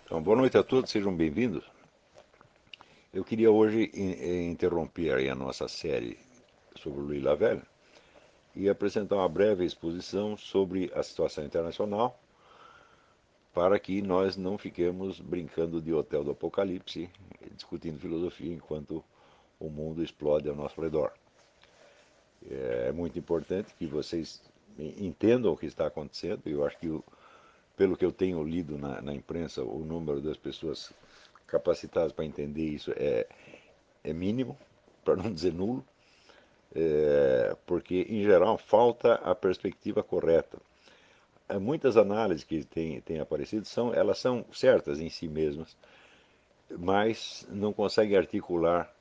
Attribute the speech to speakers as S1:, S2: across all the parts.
S1: Então, boa noite a todos, sejam bem-vindos. Eu queria hoje interromper aí a nossa série sobre o Louis Lavelle e apresentar uma breve exposição sobre a situação internacional para que nós não fiquemos brincando de hotel do apocalipse, discutindo filosofia enquanto o mundo explode ao nosso redor. É muito importante que vocês entendam o que está acontecendo. Eu acho que, pelo que eu tenho lido na imprensa, o número das pessoas capacitadas para entender isso é mínimo, para não dizer nulo, porque, em geral, falta a perspectiva correta. Muitas análises que têm aparecido, elas são certas em si mesmas, mas não conseguem articular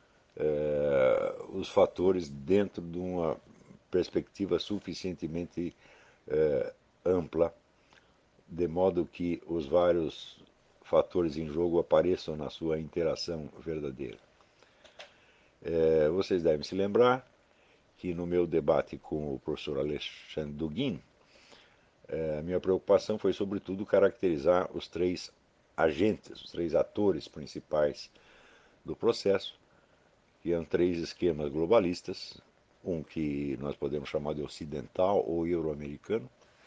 S1: os fatores dentro de uma perspectiva suficientemente ampla, de modo que os vários fatores em jogo apareçam na sua interação verdadeira. Vocês devem se lembrar que no meu debate com o professor Alexandre Dugin, a minha preocupação foi sobretudo caracterizar os três agentes, os três atores principais do processo, que são três esquemas globalistas, um que nós podemos chamar de ocidental ou euro-americano,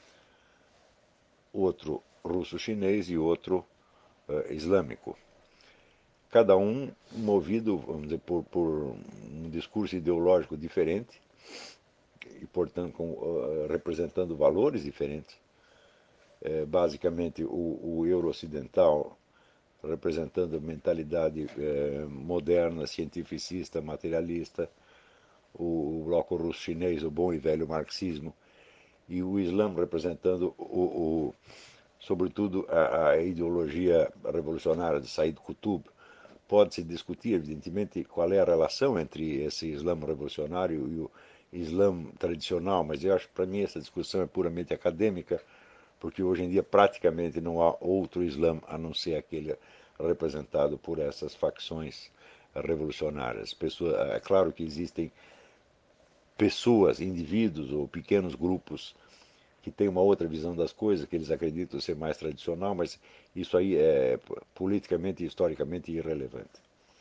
S1: outro russo-chinês e outro islâmico. Cada um movido, vamos dizer, por um discurso ideológico diferente e, portanto, representando valores diferentes. Basicamente, o euro-ocidental representando a mentalidade moderna, cientificista, materialista, o bloco russo-chinês, o bom e velho marxismo, e o Islã representando, sobretudo, a ideologia revolucionária de Said Qutb. Pode-se discutir, evidentemente, qual é a relação entre esse Islã revolucionário e o Islã tradicional, mas eu acho que, para mim, essa discussão é puramente acadêmica, porque hoje em dia praticamente não há outro Islã a não ser aquele representado por essas facções revolucionárias. É claro que existem pessoas, indivíduos ou pequenos grupos que têm uma outra visão das coisas, que eles acreditam ser mais tradicional, mas isso aí é politicamente e historicamente irrelevante.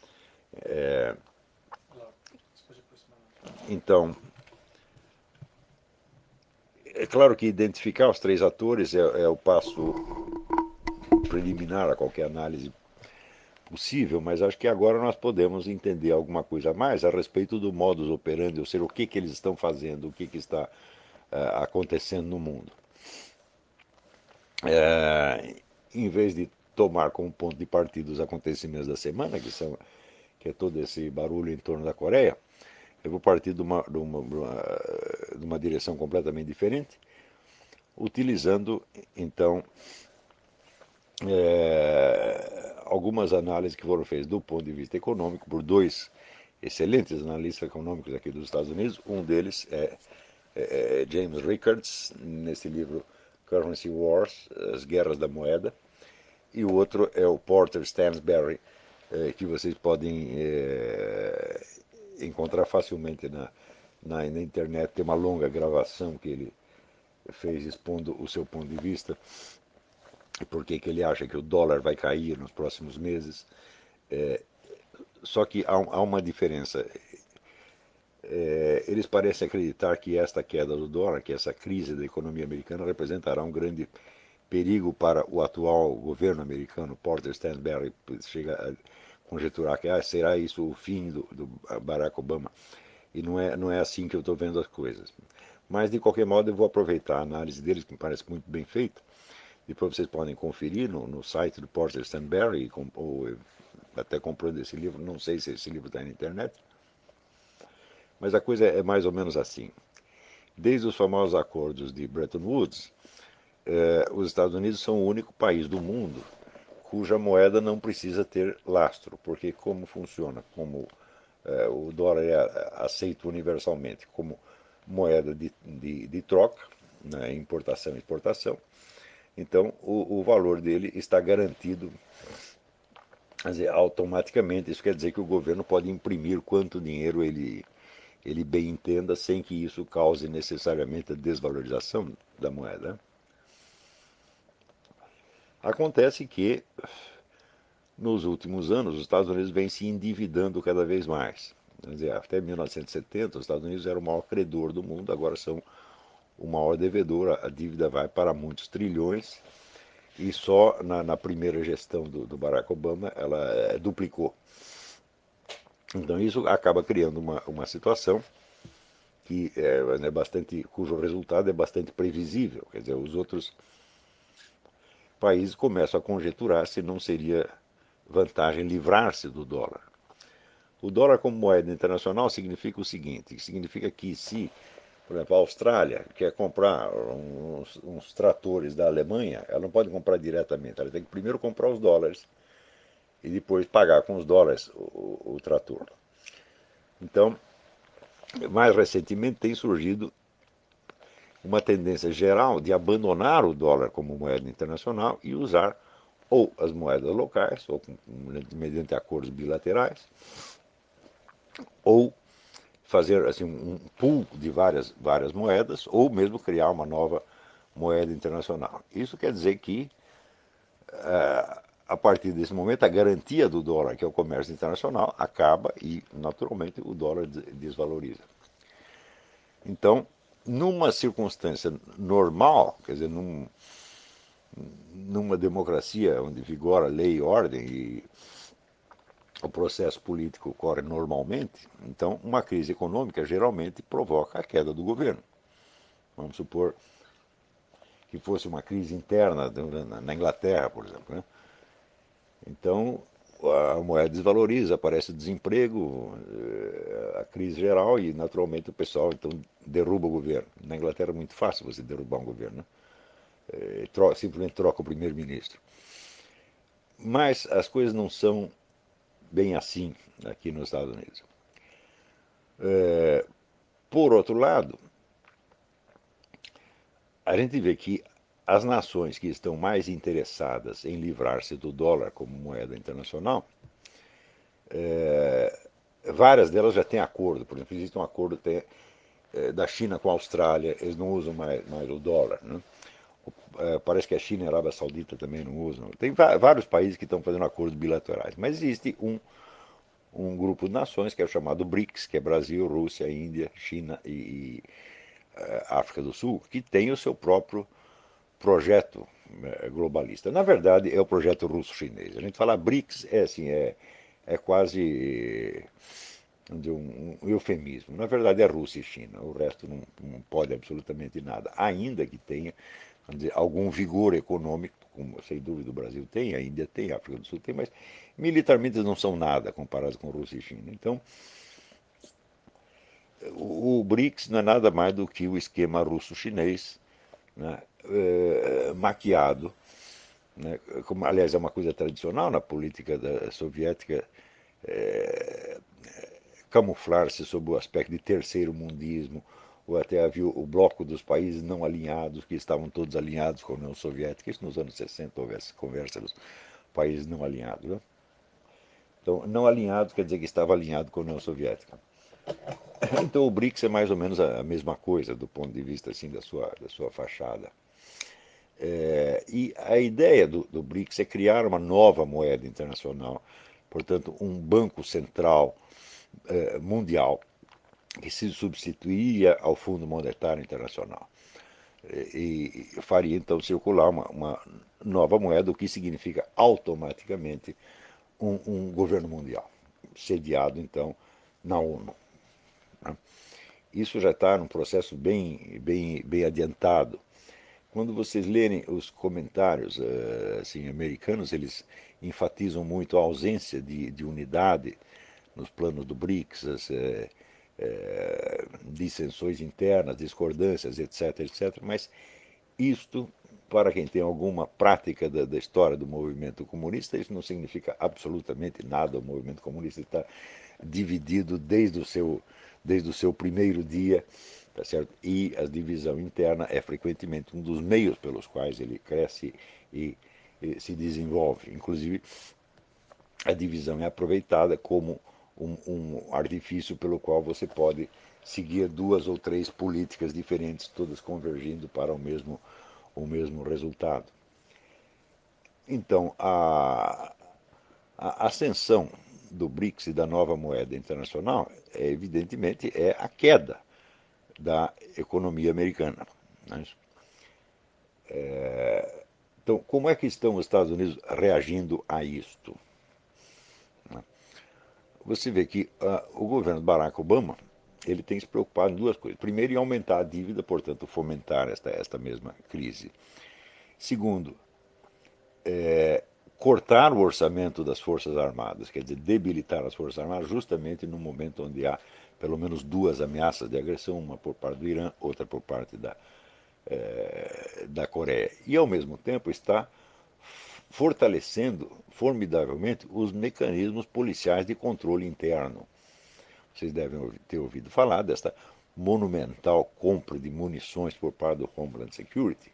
S1: Então, é claro que identificar os três atores é o passo preliminar a qualquer análise possível, mas acho que agora nós podemos entender alguma coisa a mais a respeito do modus operandi, ou seja, o que eles estão fazendo, o que está acontecendo no mundo. Em vez de tomar como ponto de partida os acontecimentos da semana, que é todo esse barulho em torno da Coreia, eu vou partir de uma direção completamente diferente, utilizando, então, algumas análises que foram feitas do ponto de vista econômico por dois excelentes analistas econômicos aqui dos Estados Unidos. Um deles é James Rickards, nesse livro Currency Wars, As Guerras da Moeda, e o outro é o Porter Stansberry, que vocês podem encontrar facilmente na internet. Tem uma longa gravação que ele fez expondo o seu ponto de vista e por que ele acha que o dólar vai cair nos próximos meses. Só que há uma diferença. Eles parecem acreditar que esta queda do dólar, que essa crise da economia americana, representará um grande perigo para o atual governo americano. Porter Stansberry chega a conjecturar que será isso o fim do Barack Obama. E não é assim que eu estou vendo as coisas. Mas, de qualquer modo, eu vou aproveitar a análise deles, que me parece muito bem feita. Depois vocês podem conferir no site do Porter Stansberry, ou até comprando esse livro. Não sei se esse livro está na internet. Mas a coisa é mais ou menos assim. Desde os famosos acordos de Bretton Woods, os Estados Unidos são o único país do mundo cuja moeda não precisa ter lastro, porque como funciona? Como o dólar é aceito universalmente como moeda de troca, né, importação e exportação, então o valor dele está garantido, quer dizer, automaticamente. Isso quer dizer que o governo pode imprimir quanto dinheiro ele bem entenda, sem que isso cause necessariamente a desvalorização da moeda. Acontece que, nos últimos anos, os Estados Unidos vêm se endividando cada vez mais. Quer dizer, até 1970, os Estados Unidos eram o maior credor do mundo, agora são o maior devedor. A dívida vai para muitos trilhões e só na primeira gestão do Barack Obama ela duplicou. Então isso acaba criando uma situação que é bastante, cujo resultado é bastante previsível. Quer dizer, os outros países começam a conjecturar se não seria vantagem livrar-se do dólar. O dólar como moeda internacional significa o seguinte, significa que se, por exemplo, a Austrália quer comprar uns tratores da Alemanha, ela não pode comprar diretamente, ela tem que primeiro comprar os dólares e depois pagar com os dólares o trator. Então, mais recentemente tem surgido uma tendência geral de abandonar o dólar como moeda internacional e usar ou as moedas locais, ou mediante acordos bilaterais, ou fazer assim, um pool de várias moedas, ou mesmo criar uma nova moeda internacional. Isso quer dizer que, a partir desse momento, a garantia do dólar, que é o comércio internacional, acaba e, naturalmente, o dólar desvaloriza. Então, numa circunstância normal, quer dizer, numa democracia onde vigora lei e ordem e o processo político ocorre normalmente, então uma crise econômica geralmente provoca a queda do governo. Vamos supor que fosse uma crise interna na Inglaterra, por exemplo, né? Então a moeda desvaloriza, aparece desemprego, a crise geral e naturalmente o pessoal então derruba o governo. Na Inglaterra é muito fácil você derrubar um governo, né? Simplesmente troca o primeiro-ministro. Mas as coisas não são bem assim aqui nos Estados Unidos. Por outro lado, a gente vê que as nações que estão mais interessadas em livrar-se do dólar como moeda internacional, várias delas já têm acordo. Por exemplo, existe um acordo da China com a Austrália, eles não usam mais o dólar. Né? Parece que a China e a Arábia Saudita também não usam. Tem vários países que estão fazendo acordos bilaterais, mas existe um grupo de nações que é o chamado BRICS, que é Brasil, Rússia, Índia, China e África do Sul, que tem o seu próprio projeto globalista. Na verdade, é o projeto russo-chinês. A gente fala BRICS, é quase um eufemismo. Na verdade, é Rússia e China. O resto não pode absolutamente nada, ainda que tenha, vamos dizer, algum vigor econômico, como sem dúvida o Brasil tem, a Índia tem, a África do Sul tem, mas militarmente não são nada comparados com Rússia e China. Então, o BRICS não é nada mais do que o esquema russo-chinês, né, maquiado, né, como, aliás, é uma coisa tradicional na política soviética, camuflar-se sob o aspecto de terceiro mundismo, ou até havia o bloco dos países não alinhados, que estavam todos alinhados com a União Soviética. Isso nos anos 60 houve essa conversa dos países não alinhados. Né? Então, não alinhado quer dizer que estava alinhado com a União Soviética. Então, o BRICS é mais ou menos a mesma coisa, do ponto de vista assim, da sua fachada. E a ideia do BRICS é criar uma nova moeda internacional, portanto, um banco central mundial que se substituiria ao Fundo Monetário Internacional. E faria então circular uma nova moeda, o que significa automaticamente um governo mundial, sediado então na ONU. Né? Isso já está num processo bem adiantado. Quando vocês lerem os comentários assim, americanos, eles enfatizam muito a ausência de unidade nos planos do BRICS, dissensões internas, discordâncias, etc. Mas isto, para quem tem alguma prática da história do movimento comunista, isso não significa absolutamente nada. O movimento comunista está dividido desde o seu primeiro dia, tá certo? E a divisão interna é frequentemente um dos meios pelos quais ele cresce e se desenvolve. Inclusive, a divisão é aproveitada como um artifício pelo qual você pode seguir duas ou três políticas diferentes, todas convergindo para o mesmo resultado. Então, a ascensão do BRICS e da nova moeda internacional, evidentemente, é a queda da economia americana. Né? Então, como é que estão os Estados Unidos reagindo a isto? Você vê que o governo Barack Obama ele tem se preocupado em duas coisas. Primeiro, em aumentar a dívida, portanto, fomentar esta mesma crise. Segundo, cortar o orçamento das Forças Armadas, quer dizer, debilitar as Forças Armadas, justamente no momento onde há pelo menos duas ameaças de agressão, uma por parte do Irã, outra por parte da Coreia. E, ao mesmo tempo, está fortalecendo formidavelmente os mecanismos policiais de controle interno. Vocês devem ter ouvido falar desta monumental compra de munições por parte do Homeland Security.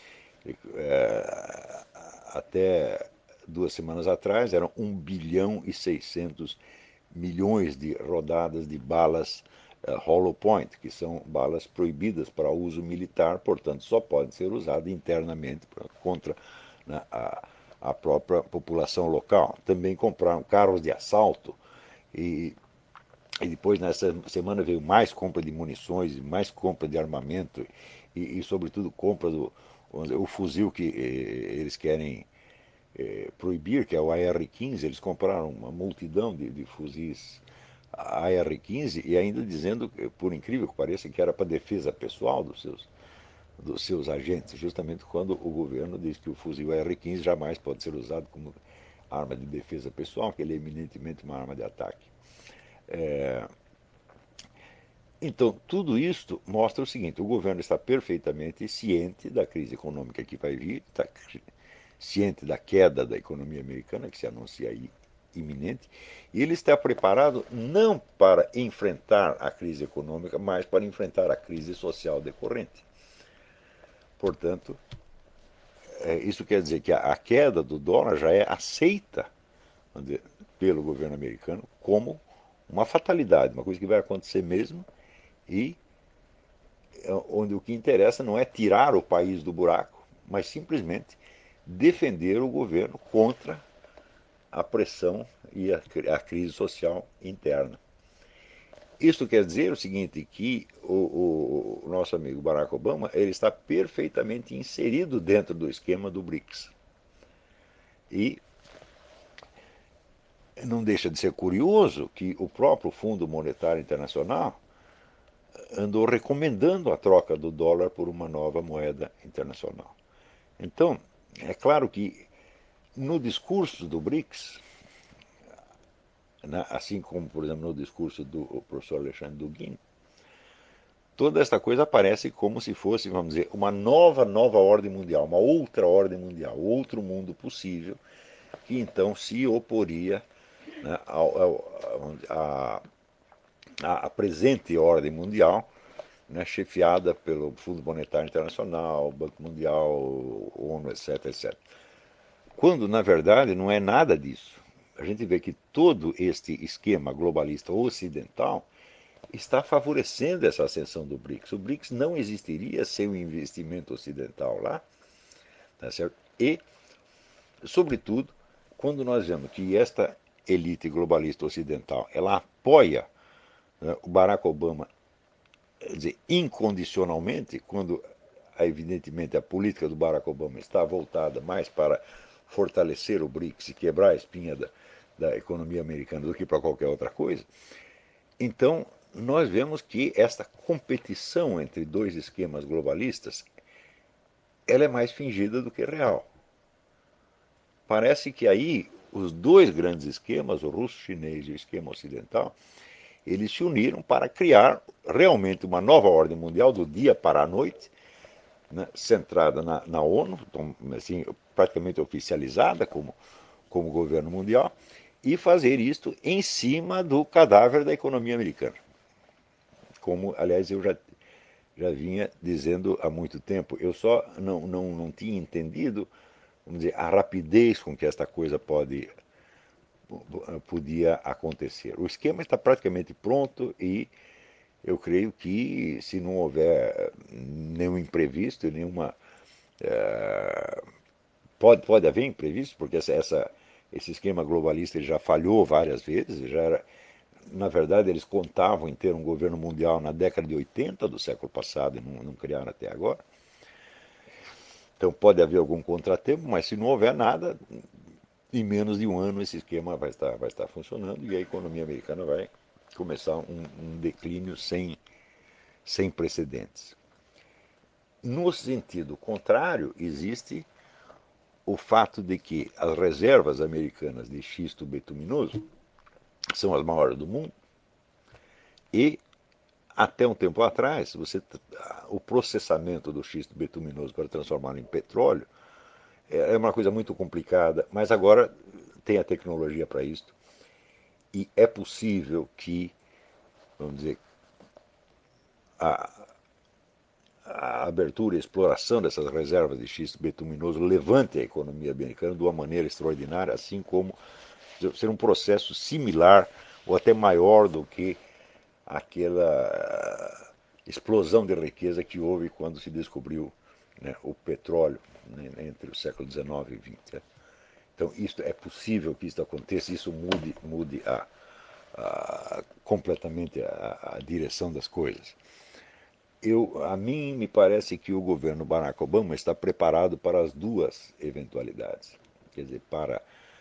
S1: Até 2 semanas atrás eram 1,6 bilhão de rodadas de balas hollow point, que são balas proibidas para uso militar, portanto só podem ser usadas internamente contra, né, a própria população local. Também compraram carros de assalto e depois, nessa semana, veio mais compra de munições, mais compra de armamento sobretudo, compra o fuzil que eles querem proibir, que é o AR-15. Eles compraram uma multidão de fuzis AR-15 e ainda dizendo, por incrível que pareça, que era para defesa pessoal dos seus agentes, justamente quando o governo diz que o fuzil AR-15 jamais pode ser usado como arma de defesa pessoal, que ele é eminentemente uma arma de ataque. Então, tudo isto mostra o seguinte: o governo está perfeitamente ciente da crise econômica que vai vir, está ciente da queda da economia americana, que se anuncia aí iminente, e ele está preparado não para enfrentar a crise econômica, mas para enfrentar a crise social decorrente. Portanto, isso quer dizer que a queda do dólar já é aceita dizer, pelo governo americano como uma fatalidade, uma coisa que vai acontecer mesmo e onde o que interessa não é tirar o país do buraco, mas simplesmente defender o governo contra a pressão e a crise social interna. Isso quer dizer o seguinte, que o nosso amigo Barack Obama ele está perfeitamente inserido dentro do esquema do BRICS. E não deixa de ser curioso que o próprio Fundo Monetário Internacional andou recomendando a troca do dólar por uma nova moeda internacional. Então, é claro que no discurso do BRICS, né, assim como, por exemplo, no discurso do professor Alexandre Dugin, toda esta coisa aparece como se fosse, vamos dizer, uma nova ordem mundial, uma outra ordem mundial, outro mundo possível, que então se oporia, né, à presente ordem mundial, né, chefiada pelo Fundo Monetário Internacional, Banco Mundial, ONU, etc, etc. Quando, na verdade, não é nada disso. A gente vê que todo este esquema globalista ocidental está favorecendo essa ascensão do BRICS. O BRICS não existiria sem o investimento ocidental lá, tá certo? E, sobretudo, quando nós vemos que esta elite globalista ocidental ela apoia, né, o Barack Obama, quer dizer, incondicionalmente, quando evidentemente a política do Barack Obama está voltada mais para fortalecer o BRICS e quebrar a espinha da economia americana do que para qualquer outra coisa, então nós vemos que esta competição entre dois esquemas globalistas ela é mais fingida do que real. Parece que aí os dois grandes esquemas, o russo-chinês e o esquema ocidental, eles se uniram para criar realmente uma nova ordem mundial do dia para a noite, né, centrada na ONU, então, assim, praticamente oficializada como governo mundial, e fazer isto em cima do cadáver da economia americana. Como, aliás, eu já vinha dizendo há muito tempo, eu só não tinha entendido, vamos dizer, a rapidez com que esta coisa podia acontecer. O esquema está praticamente pronto e eu creio que se não houver nenhum imprevisto, nenhuma pode haver imprevisto, porque esse esquema globalista ele já falhou várias vezes, já era, na verdade, eles contavam em ter um governo mundial na década de 80 do século passado e não criaram até agora. Então pode haver algum contratempo, mas se não houver nada, em menos de um ano esse esquema vai estar funcionando e a economia americana vai começar um declínio sem precedentes. No sentido contrário, existe o fato de que as reservas americanas de xisto bituminoso são as maiores do mundo e até um tempo atrás, o processamento do xisto bituminoso para transformá-lo em petróleo é uma coisa muito complicada, mas agora tem a tecnologia para isso e é possível que, vamos dizer, a, a abertura e exploração dessas reservas de xisto bituminoso levante a economia americana de uma maneira extraordinária, assim como ser um processo similar ou até maior do que aquela explosão de riqueza que houve quando se descobriu, né, o petróleo, né, entre o século XIX e XX. Né? Então, isso é possível que isso aconteça, isso mude completamente a direção das coisas. A mim me parece que o governo Barack Obama está preparado para as duas eventualidades. Quer dizer, para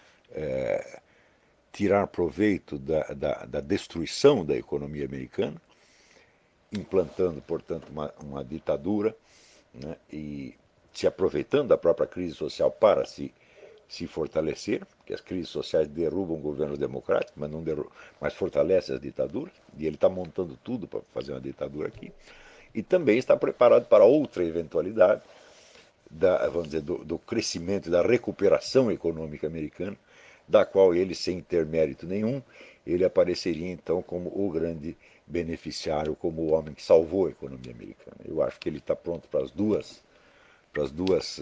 S1: tirar proveito da destruição da economia americana, implantando, portanto, uma ditadura, né, e se aproveitando da própria crise social para se fortalecer, porque as crises sociais derrubam governos democráticos, mas, não mas fortalecem as ditaduras, e ele está montando tudo para fazer uma ditadura aqui. E também está preparado para outra eventualidade, vamos dizer, do crescimento, da recuperação econômica americana, da qual ele, sem ter mérito nenhum, ele apareceria então como o grande beneficiário, como o homem que salvou a economia americana. Eu acho que ele está pronto para as duas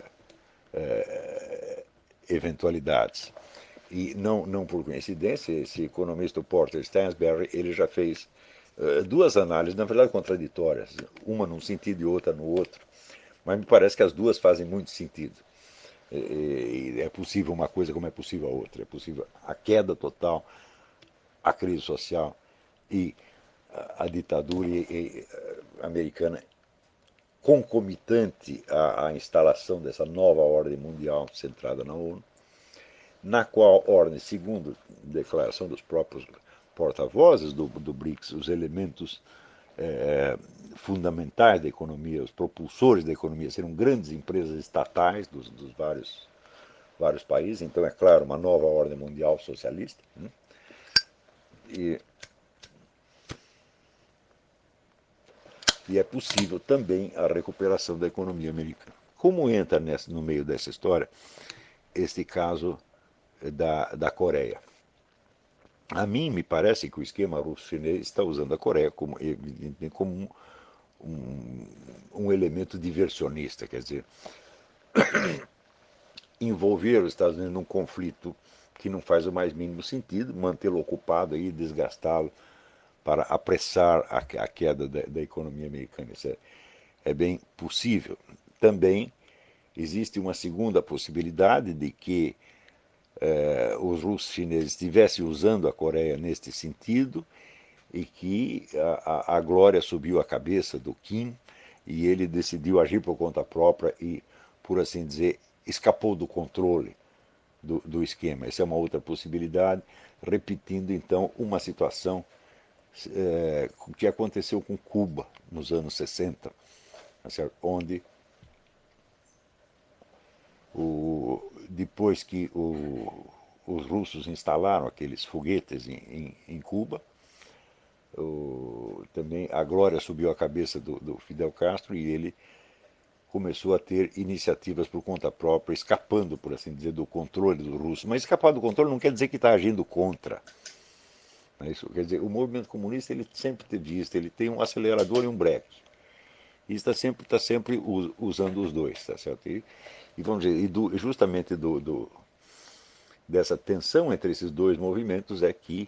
S1: eventualidades. E não por coincidência, esse economista, o Porter Stansberry, ele já fez duas análises, na verdade contraditórias, uma num sentido e outra no outro, mas me parece que as duas fazem muito sentido. É possível uma coisa como é possível a outra. É possível a queda total, a crise social e a ditadura americana concomitante à instalação dessa nova ordem mundial centrada na ONU, na qual ordem, segundo declaração dos próprios porta-vozes do BRICS, os elementos fundamentais da economia, os propulsores da economia, serão grandes empresas estatais dos vários países, então é claro, uma nova ordem mundial socialista, né? e, e é possível também a recuperação da economia americana. Como entra no meio dessa história este caso da Coreia? A mim me parece que o esquema russo-chinês está usando a Coreia como um elemento diversionista, quer dizer, envolver os Estados Unidos num conflito que não faz o mais mínimo sentido, mantê-lo ocupado e desgastá-lo para apressar a queda da economia americana. Isso é bem possível. Também existe uma segunda possibilidade de que os russos chineses estivessem usando a Coreia neste sentido e que a glória subiu a cabeça do Kim e ele decidiu agir por conta própria e, por assim dizer, escapou do controle do esquema. Essa é uma outra possibilidade, repetindo então uma situação que aconteceu com Cuba nos anos 60, onde depois que os russos instalaram aqueles foguetes em Cuba, também a glória subiu à cabeça do Fidel Castro e ele começou a ter iniciativas por conta própria, escapando, por assim dizer, do controle dos russos. Mas escapar do controle não quer dizer que está agindo contra. Isso quer dizer, o movimento comunista ele sempre teve isso, ele tem um acelerador e um breque. E está sempre usando os dois, tá certo? E vamos dizer, justamente dessa tensão entre esses dois movimentos é que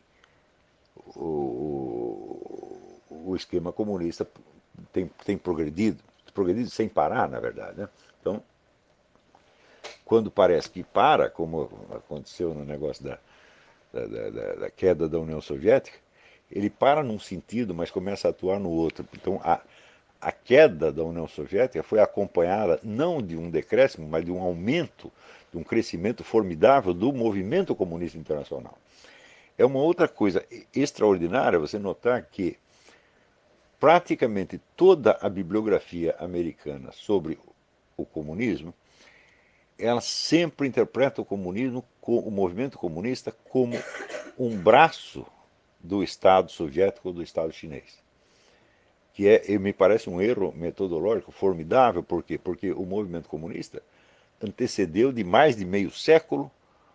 S1: o esquema comunista tem progredido sem parar, na verdade. Né? Então, quando parece que para, como aconteceu no negócio da queda da União Soviética, ele para num sentido, mas começa a atuar no outro. Então, a queda da União Soviética foi acompanhada não de um decréscimo, mas de um aumento, de um crescimento formidável do movimento comunista internacional. É uma outra coisa extraordinária você notar que praticamente toda a bibliografia americana sobre o comunismo, ela sempre interpreta o comunismo, o movimento comunista, como um braço do Estado soviético ou do Estado chinês. Que me parece um erro metodológico formidável, por quê? Porque o movimento comunista antecedeu de mais de meio século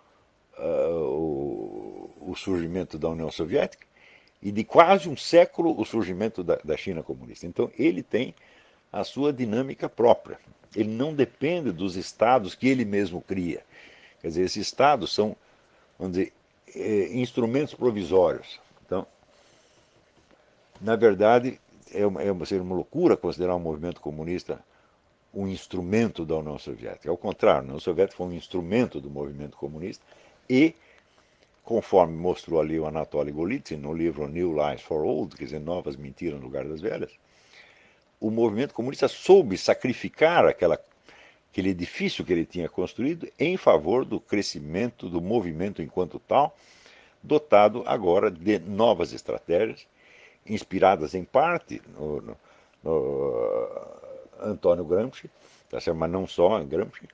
S1: o surgimento da União Soviética e de quase um século o surgimento da China comunista. Então ele tem a sua dinâmica própria. Ele não depende dos estados que ele mesmo cria. Quer dizer, esses estados são, vamos dizer, instrumentos provisórios. Então, na verdade, seria uma loucura considerar o movimento comunista um instrumento da União Soviética. Ao contrário, a União Soviética foi um instrumento do movimento comunista e, conforme mostrou ali o Anatoly Golitsyn no livro New Lies for Old, quer dizer, Novas Mentiras no Lugar das Velhas, o movimento comunista soube sacrificar aquele edifício que ele tinha construído em favor do crescimento do movimento enquanto tal, dotado agora de novas estratégias, inspiradas em parte no Antônio Gramsci, mas não só em Gramsci,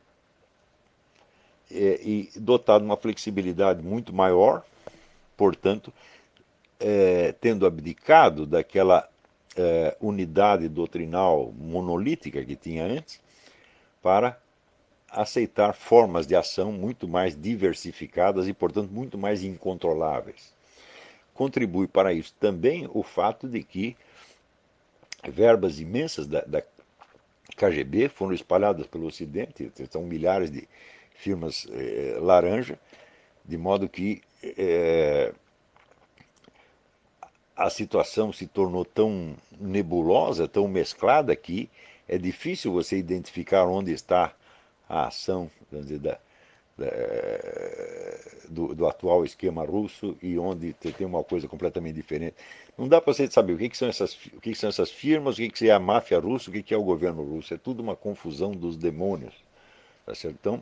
S1: e dotado de uma flexibilidade muito maior, portanto, tendo abdicado daquela unidade doutrinal monolítica que tinha antes, para aceitar formas de ação muito mais diversificadas e, portanto, muito mais incontroláveis. Contribui para isso também o fato de que verbas imensas da KGB foram espalhadas pelo Ocidente, são milhares de firmas laranja, de modo que a situação se tornou tão nebulosa, tão mesclada, que é difícil você identificar onde está a ação, vamos dizer, do atual esquema russo e onde tem uma coisa completamente diferente. Não dá para você saber o que são essas firmas, o que é a máfia russa, o que é o governo russo. É tudo uma confusão dos demônios. Tá certo? Então,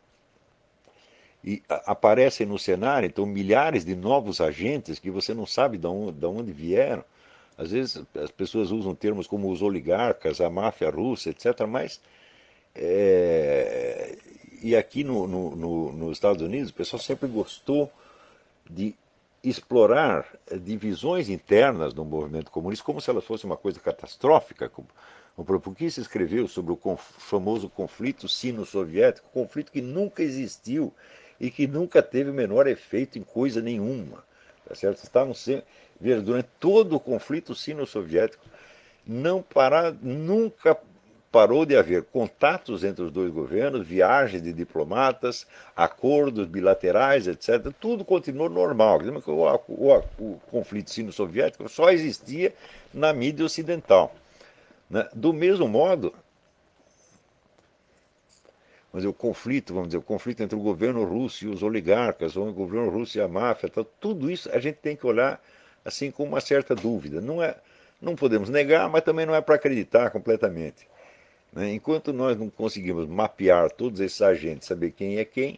S1: aparecem no cenário, então, milhares de novos agentes que você não sabe de onde vieram. Às vezes as pessoas usam termos como os oligarcas, a máfia russa, etc. Mas é, e aqui nos Estados Unidos, o pessoal sempre gostou de explorar divisões internas do movimento comunista como se elas fossem uma coisa catastrófica. O Kropotkin escreveu sobre o famoso conflito sino-soviético, conflito que nunca existiu e que nunca teve o menor efeito em coisa nenhuma. Tá certo? Estavam sempre, veja, durante todo o conflito sino-soviético, nunca parou de haver contatos entre os dois governos, viagens de diplomatas, acordos bilaterais, etc. Tudo continuou normal. O conflito sino-soviético só existia na mídia ocidental. Né? Do mesmo modo, vamos dizer, o conflito entre o governo russo e os oligarcas, ou o governo russo e a máfia, tudo isso a gente tem que olhar assim com uma certa dúvida. Não podemos negar, mas também não é para acreditar completamente. Né? Enquanto nós não conseguimos mapear todos esses agentes, saber quem é quem,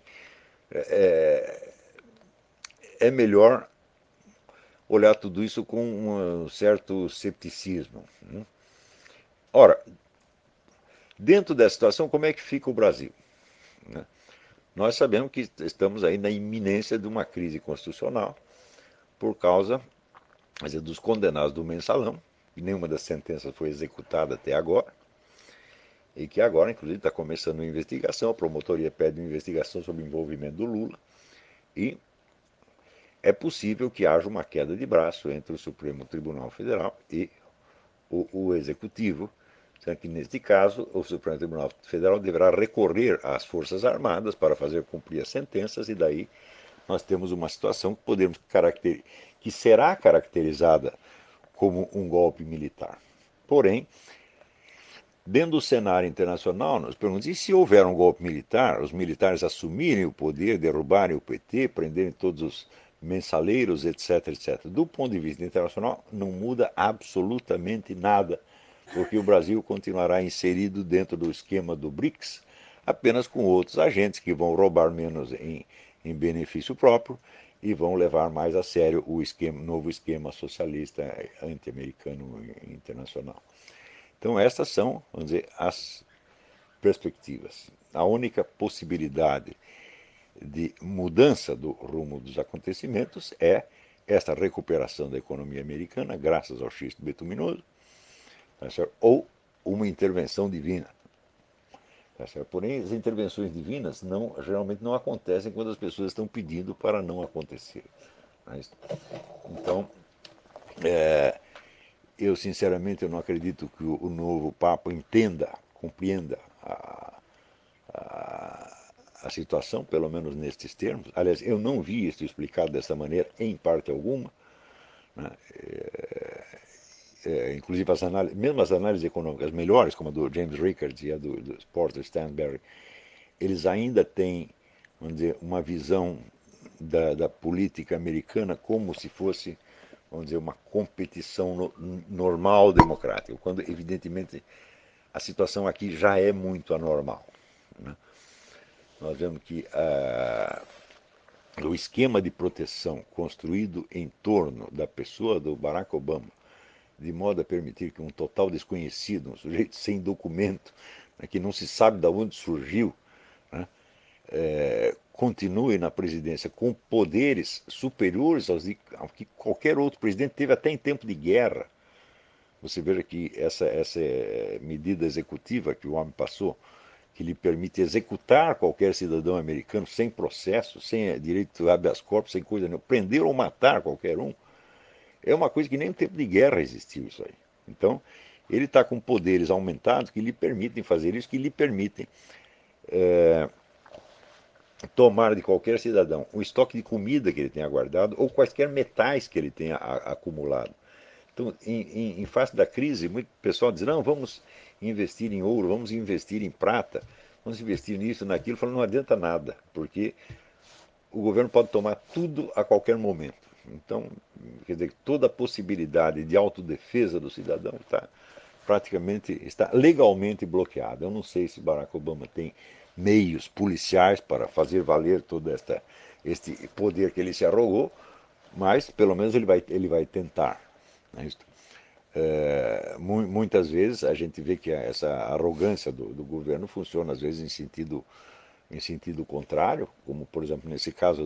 S1: é melhor olhar tudo isso com um certo cepticismo. Né? Ora, dentro dessa situação, como é que fica o Brasil? Né? Nós sabemos que estamos aí na iminência de uma crise constitucional por causa, quer dizer, dos condenados do mensalão, e nenhuma das sentenças foi executada até agora, e que agora, inclusive, está começando uma investigação, a promotoria pede uma investigação sobre o envolvimento do Lula, e é possível que haja uma queda de braço entre o Supremo Tribunal Federal e o Executivo, sendo que, neste caso, o Supremo Tribunal Federal deverá recorrer às Forças Armadas para fazer cumprir as sentenças, e daí nós temos uma situação que será caracterizada como um golpe militar. Porém, Dentro do cenário internacional, nós perguntamos, e se houver um golpe militar, os militares assumirem o poder, derrubarem o PT, prenderem todos os mensaleiros, etc, etc. Do ponto de vista internacional, não muda absolutamente nada, porque o Brasil continuará inserido dentro do esquema do BRICS, apenas com outros agentes que vão roubar menos em benefício próprio e vão levar mais a sério o novo esquema socialista anti-americano internacional. Então, estas são, vamos dizer, as perspectivas. A única possibilidade de mudança do rumo dos acontecimentos é esta recuperação da economia americana, graças ao xisto bituminoso, tá certo? Ou uma intervenção divina. Tá certo? Porém, as intervenções divinas geralmente não acontecem quando as pessoas estão pedindo para não acontecer. Então, eu sinceramente eu não acredito que o novo Papa entenda, compreenda a situação, pelo menos nestes termos. Aliás, eu não vi isso explicado dessa maneira em parte alguma. Né? Inclusive mesmo as análises econômicas melhores, como a do James Rickards e a do Porter Stanberry, eles ainda têm, vamos dizer, uma visão da política americana como se fosse, vamos dizer, uma competição normal democrática, quando evidentemente a situação aqui já é muito anormal. Né? Nós vemos que o esquema de proteção construído em torno da pessoa do Barack Obama, de modo a permitir que um total desconhecido, um sujeito sem documento, né, que não se sabe de onde surgiu, né, continue na presidência com poderes superiores ao que qualquer outro presidente teve até em tempo de guerra. Você veja que essa medida executiva que o homem passou, que lhe permite executar qualquer cidadão americano sem processo, sem direito de habeas corpus, sem coisa nenhuma, prender ou matar qualquer um, é uma coisa que nem no tempo de guerra existiu isso aí. Então, ele está com poderes aumentados que lhe permitem fazer isso, que lhe permitem tomar de qualquer cidadão o estoque de comida que ele tenha guardado ou quaisquer metais que ele tenha acumulado. Então, em face da crise, muito pessoal diz, não, vamos investir em ouro, vamos investir em prata, vamos investir nisso, naquilo. Falando, não adianta nada, porque o governo pode tomar tudo a qualquer momento. Então, quer dizer, toda a possibilidade de autodefesa do cidadão está legalmente bloqueada. Eu não sei se Barack Obama tem meios policiais para fazer valer todo este poder que ele se arrogou, mas pelo menos ele vai tentar. Né? Muitas vezes a gente vê que essa arrogância do governo funciona às vezes em sentido contrário, como por exemplo nesse caso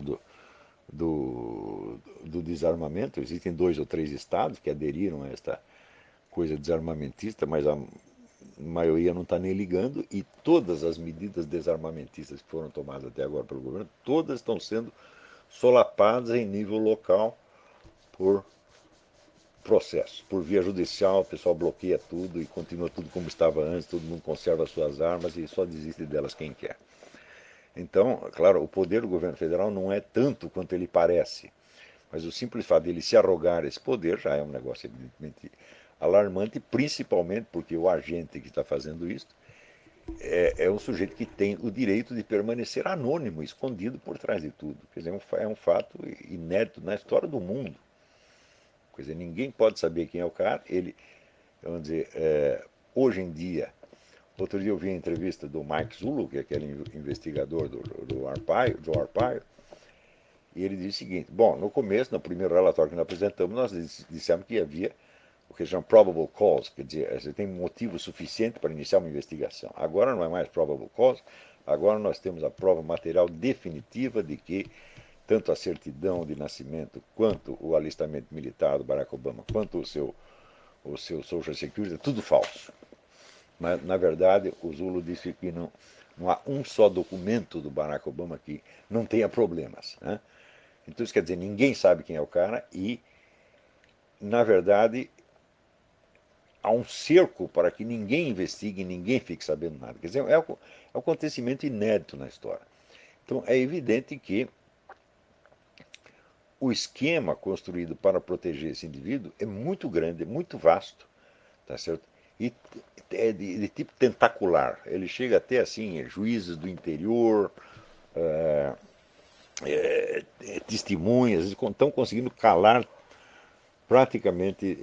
S1: do desarmamento. Existem 2 ou 3 estados que aderiram a esta coisa desarmamentista, mas a maioria não está nem ligando, e todas as medidas desarmamentistas que foram tomadas até agora pelo governo, todas estão sendo solapadas em nível local por processo. Por via judicial, o pessoal bloqueia tudo e continua tudo como estava antes, todo mundo conserva suas armas e só desiste delas quem quer. Então, claro, o poder do governo federal não é tanto quanto ele parece, mas o simples fato de ele se arrogar esse poder já é um negócio evidentemente alarmante, principalmente porque o agente que está fazendo isso é um sujeito que tem o direito de permanecer anônimo, escondido por trás de tudo. Quer dizer, é um fato inédito na história do mundo. Quer dizer, ninguém pode saber quem é o cara. Ele, vamos dizer, hoje em dia, outro dia eu vi a entrevista do Mike Zulu, que é aquele investigador do Arpaio, e ele disse o seguinte: bom, no começo, no primeiro relatório que nós apresentamos, nós dissemos que havia o que chama probable cause, quer dizer, você tem motivo suficiente para iniciar uma investigação. Agora não é mais probable cause, agora nós temos a prova material definitiva de que tanto a certidão de nascimento, quanto o alistamento militar do Barack Obama, quanto o seu Social Security, é tudo falso. Mas, na verdade, o Zulu disse que não há um só documento do Barack Obama que não tenha problemas. Né? Então, isso quer dizer, ninguém sabe quem é o cara e, na verdade, há um cerco para que ninguém investigue, ninguém fique sabendo nada. Quer dizer, é um acontecimento inédito na história. Então, é evidente que o esquema construído para proteger esse indivíduo é muito grande, é muito vasto, tá certo? e é de tipo tentacular. Ele chega até assim, juízes do interior, testemunhas, estão conseguindo calar praticamente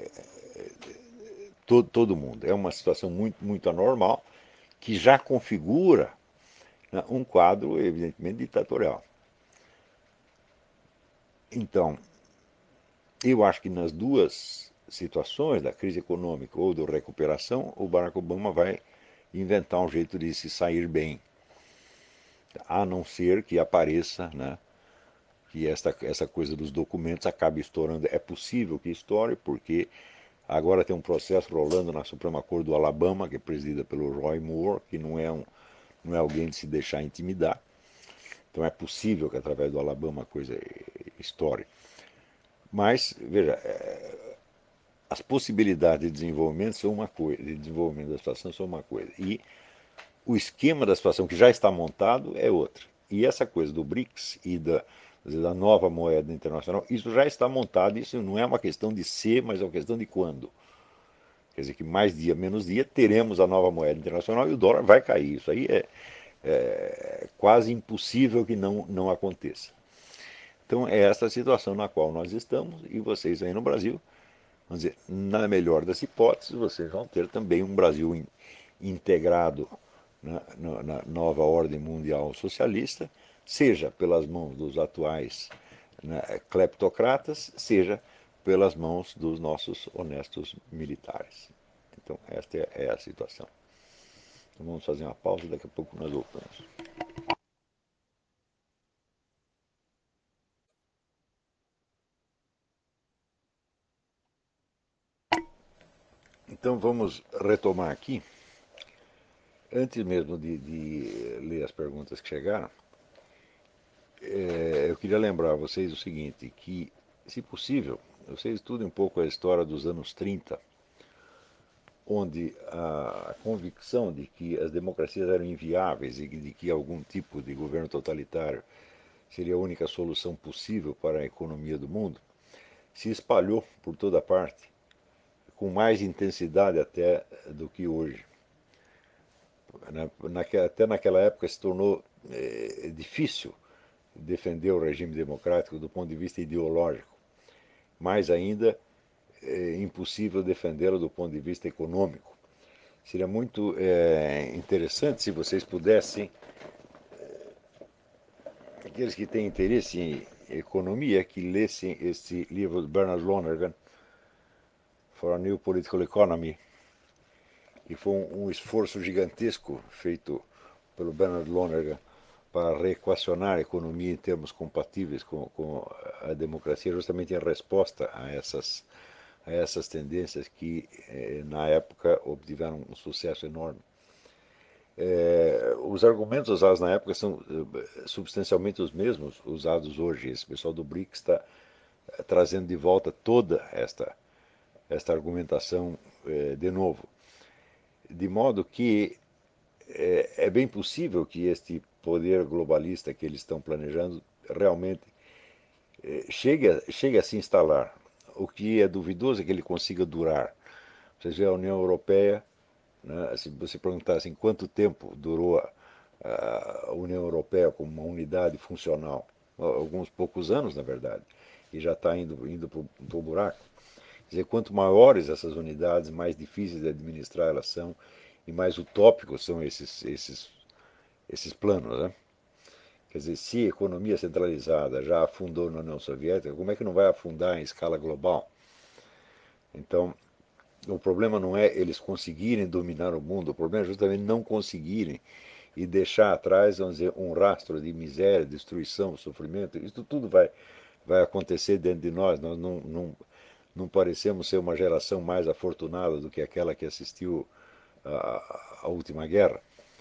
S1: todo mundo. É uma situação muito anormal que já configura, né, um quadro evidentemente ditatorial. Então, eu acho que nas duas situações, da crise econômica ou da recuperação, o Barack Obama vai inventar um jeito de se sair bem, a não ser que apareça, né, que essa coisa dos documentos acabe estourando. É possível que estoure, porque agora tem um processo rolando na Suprema Corte do Alabama, que é presidida pelo Roy Moore, que não é alguém de se deixar intimidar. Então é possível que através do Alabama a coisa estoure. Mas, veja, as possibilidades de desenvolvimento são uma coisa, de desenvolvimento da situação são uma coisa. E o esquema da situação que já está montado é outra. E essa coisa do BRICS e da nova moeda internacional, isso já está montado, isso não é uma questão de ser, mas é uma questão de quando. Quer dizer que mais dia, menos dia, teremos a nova moeda internacional e o dólar vai cair. Isso aí é quase impossível que não aconteça. Então é essa a situação na qual nós estamos e vocês aí no Brasil, vamos dizer, na melhor das hipóteses, vocês vão ter também um Brasil integrado na nova ordem mundial socialista, seja pelas mãos dos atuais, né, cleptocratas, seja pelas mãos dos nossos honestos militares. Então, esta é a situação. Então, vamos fazer uma pausa e daqui a pouco nós voltamos. Então, vamos retomar aqui. Antes mesmo de ler as perguntas que chegaram, eu queria lembrar a vocês o seguinte, que, se possível, vocês estudem um pouco a história dos anos 30, onde a convicção de que as democracias eram inviáveis e de que algum tipo de governo totalitário seria a única solução possível para a economia do mundo, se espalhou por toda parte, com mais intensidade até do que hoje. Até naquela época se tornou difícil defender o regime democrático do ponto de vista ideológico, mais ainda impossível defendê-lo do ponto de vista econômico. Seria muito interessante se vocês pudessem, aqueles que têm interesse em economia, que lessem esse livro de Bernard Lonergan, For a New Political Economy, que foi um esforço gigantesco feito pelo Bernard Lonergan para reequacionar a economia em termos compatíveis com a democracia, justamente em resposta a essas tendências que, na época, obtiveram um sucesso enorme. Os argumentos usados na época são substancialmente os mesmos usados hoje. Esse pessoal do BRICS está trazendo de volta toda esta argumentação de novo. De modo que é bem possível que este poder globalista que eles estão planejando realmente chegue a se instalar. O que é duvidoso é que ele consiga durar. Vocês veem a União Europeia, né, se você perguntasse em quanto tempo durou a União Europeia como uma unidade funcional, alguns poucos anos, na verdade, e já está indo para o buraco. Quer dizer, quanto maiores essas unidades, mais difíceis de administrar elas são e mais utópicos são esses planos, né? Quer dizer, se a economia centralizada já afundou na União Soviética, como é que não vai afundar em escala global? Então, o problema não é eles conseguirem dominar o mundo, o problema é justamente não conseguirem e deixar atrás, vamos dizer, um rastro de miséria, destruição, sofrimento. Isso tudo vai acontecer dentro de nós. Nós não parecemos ser uma geração mais afortunada do que aquela que assistiu à última guerra.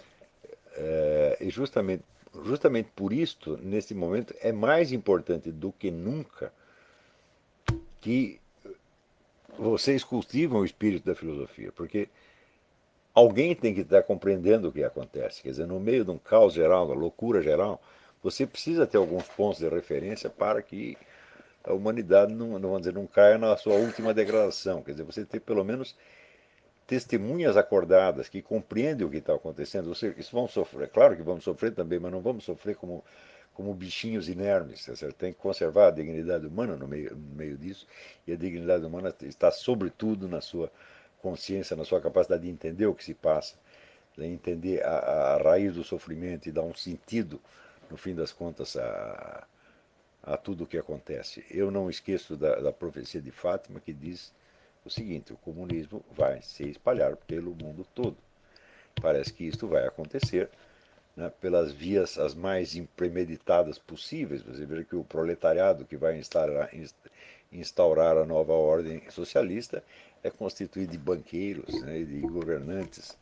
S1: E justamente por isto, neste momento, é mais importante do que nunca que vocês cultivam o espírito da filosofia, porque alguém tem que estar compreendendo o que acontece. Quer dizer, no meio de um caos geral, da loucura geral, você precisa ter alguns pontos de referência para que a humanidade não, vamos dizer, não caia na sua última degradação. Quer dizer, você ter pelo menos testemunhas acordadas que compreendem o que está acontecendo. Isso vão sofrer, claro que vamos sofrer também, mas não vamos sofrer como bichinhos inermes. Tá certo? Tem que conservar a dignidade humana no meio disso, e a dignidade humana está sobretudo na sua consciência, na sua capacidade de entender o que se passa, de entender a raiz do sofrimento e dar um sentido, no fim das contas, a tudo o que acontece. Eu não esqueço da profecia de Fátima, que diz o seguinte: o comunismo vai se espalhar pelo mundo todo. Parece que isto vai acontecer, né, pelas vias as mais impremeditadas possíveis. Você vê que o proletariado que vai instaurar a nova ordem socialista é constituído de banqueiros, né, de governantes.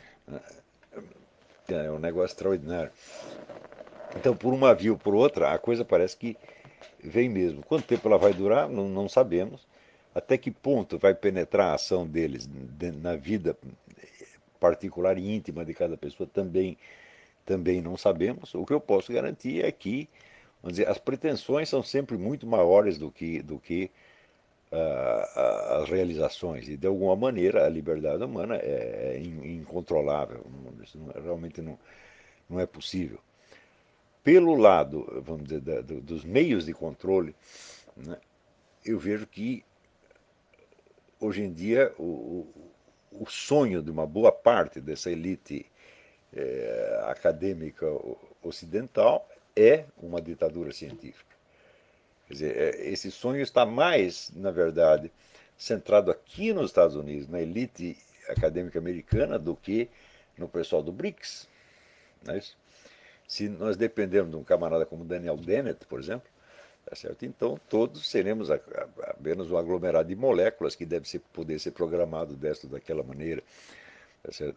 S1: É um negócio extraordinário. Então, por uma via ou por outra, a coisa parece que vem mesmo. Quanto tempo ela vai durar, não sabemos. Até que ponto vai penetrar a ação deles na vida particular e íntima de cada pessoa também não sabemos. O que eu posso garantir é que, vamos dizer, as pretensões são sempre muito maiores do que as realizações. E, de alguma maneira, a liberdade humana é incontrolável. Isso realmente não é possível. Pelo lado, vamos dizer, dos meios de controle, né, eu vejo que hoje em dia o sonho de uma boa parte dessa elite acadêmica ocidental é uma ditadura científica. Quer dizer, esse sonho está mais, na verdade, centrado aqui nos Estados Unidos, na elite acadêmica americana, do que no pessoal do BRICS. Não é isso? Se nós dependermos de um camarada como Daniel Dennett, por exemplo, tá certo? Então todos seremos apenas um aglomerado de moléculas que deve poder ser programado desta ou daquela maneira, tá certo?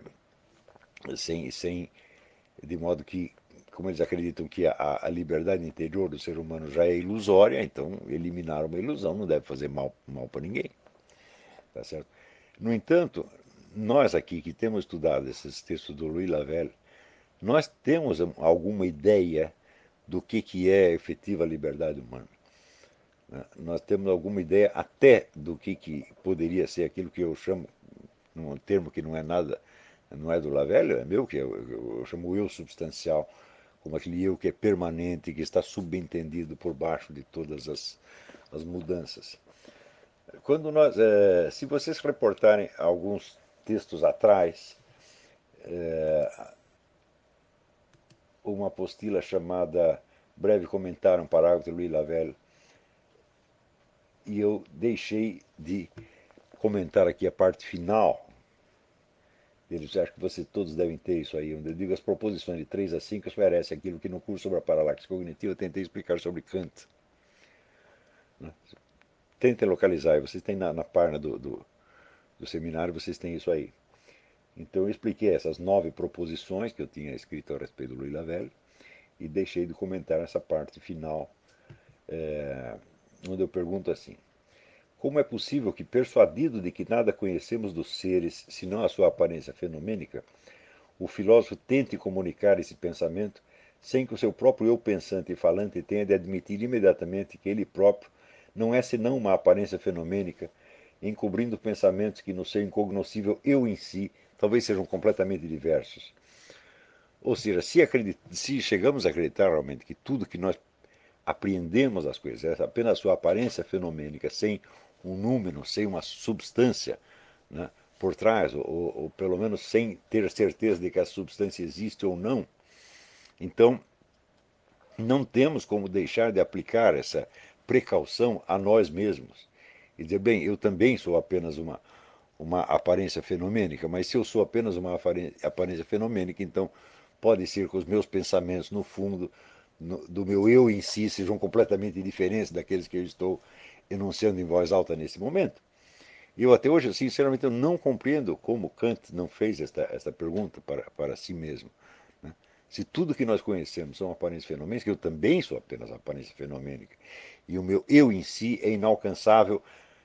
S1: De modo que, como eles acreditam que a liberdade interior do ser humano já é ilusória, então eliminar uma ilusão não deve fazer mal para ninguém. Tá certo? No entanto, nós aqui que temos estudado esses textos do Louis Lavelle, nós temos alguma ideia do que é efetiva liberdade humana. Né? Nós temos alguma ideia até do que poderia ser aquilo que eu chamo, num termo que não é nada, não é do Lavelle, é meu, que eu chamo o eu substancial, como aquele eu que é permanente, que está subentendido por baixo de todas as mudanças. Quando nós, se vocês reportarem alguns textos atrás, uma apostila chamada Breve Comentário, um parágrafo de Louis Lavelle, e eu deixei de comentar aqui a parte final deles. Acho que vocês todos devem ter isso aí, onde eu digo as proposições de 3 a 5 esclarece aquilo que no curso sobre a paralaxe cognitiva eu tentei explicar sobre Kant. Né? Tentem localizar, vocês têm na página do seminário, vocês têm isso aí. Então eu expliquei essas 9 proposições que eu tinha escrito a respeito do Louis Lavelle e deixei de comentar essa parte final, onde eu pergunto assim: como é possível que, persuadido de que nada conhecemos dos seres senão a sua aparência fenomênica, o filósofo tente comunicar esse pensamento sem que o seu próprio eu pensante e falante tenha de admitir imediatamente que ele próprio não é senão uma aparência fenomênica, encobrindo pensamentos que no seu incognoscível eu em si talvez sejam completamente diversos? Ou seja, se chegamos a acreditar realmente que tudo que nós apreendemos as coisas é apenas a sua aparência fenomênica, sem um número, sem uma substância, né, por trás, ou pelo menos sem ter certeza de que a substância existe ou não, então não temos como deixar de aplicar essa precaução a nós mesmos. E dizer, bem, eu também sou apenas uma aparência fenomênica, mas se eu sou apenas uma aparência fenomênica, então pode ser que os meus pensamentos, no fundo, do meu eu em si, sejam completamente diferentes daqueles que eu estou enunciando em voz alta nesse momento. E eu até hoje, sinceramente, eu não compreendo como Kant não fez esta pergunta para si mesmo. Né? Se tudo que nós conhecemos são aparências fenomenais, que eu também sou apenas aparência fenomênica, e o meu eu em si é inalcançável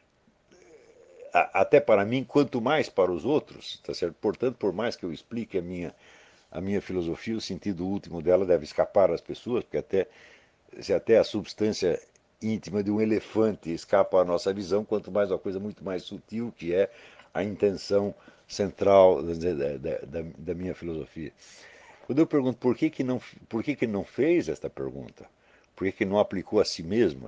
S1: até para mim, quanto mais para os outros, tá certo? Portanto, por mais que eu explique a minha filosofia, o sentido último dela deve escapar às pessoas, porque se até a substância íntima de um elefante escapa à nossa visão, quanto mais uma coisa muito mais sutil, que é a intenção central da minha filosofia. Quando eu pergunto por que que não fez esta pergunta, por que que não aplicou a si mesmo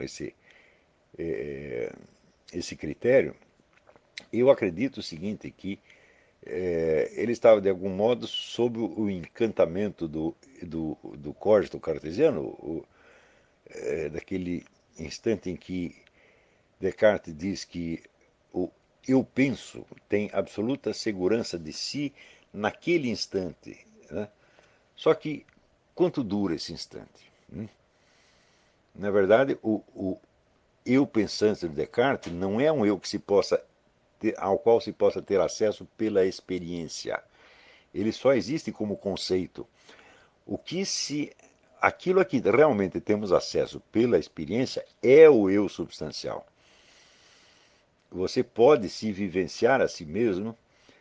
S1: esse critério, eu acredito o seguinte, que ele estava de algum modo sob o encantamento do cogito cartesiano, daquele instante em que Descartes diz que o eu penso tem absoluta segurança de si naquele instante, né? Só que quanto dura esse instante? Na verdade, o eu pensante de Descartes não é um eu que se possa ao qual se possa ter acesso pela experiência. Ele só existe como conceito. O que se aquilo a que realmente temos acesso pela experiência é o eu substancial. Você pode se vivenciar a si mesmo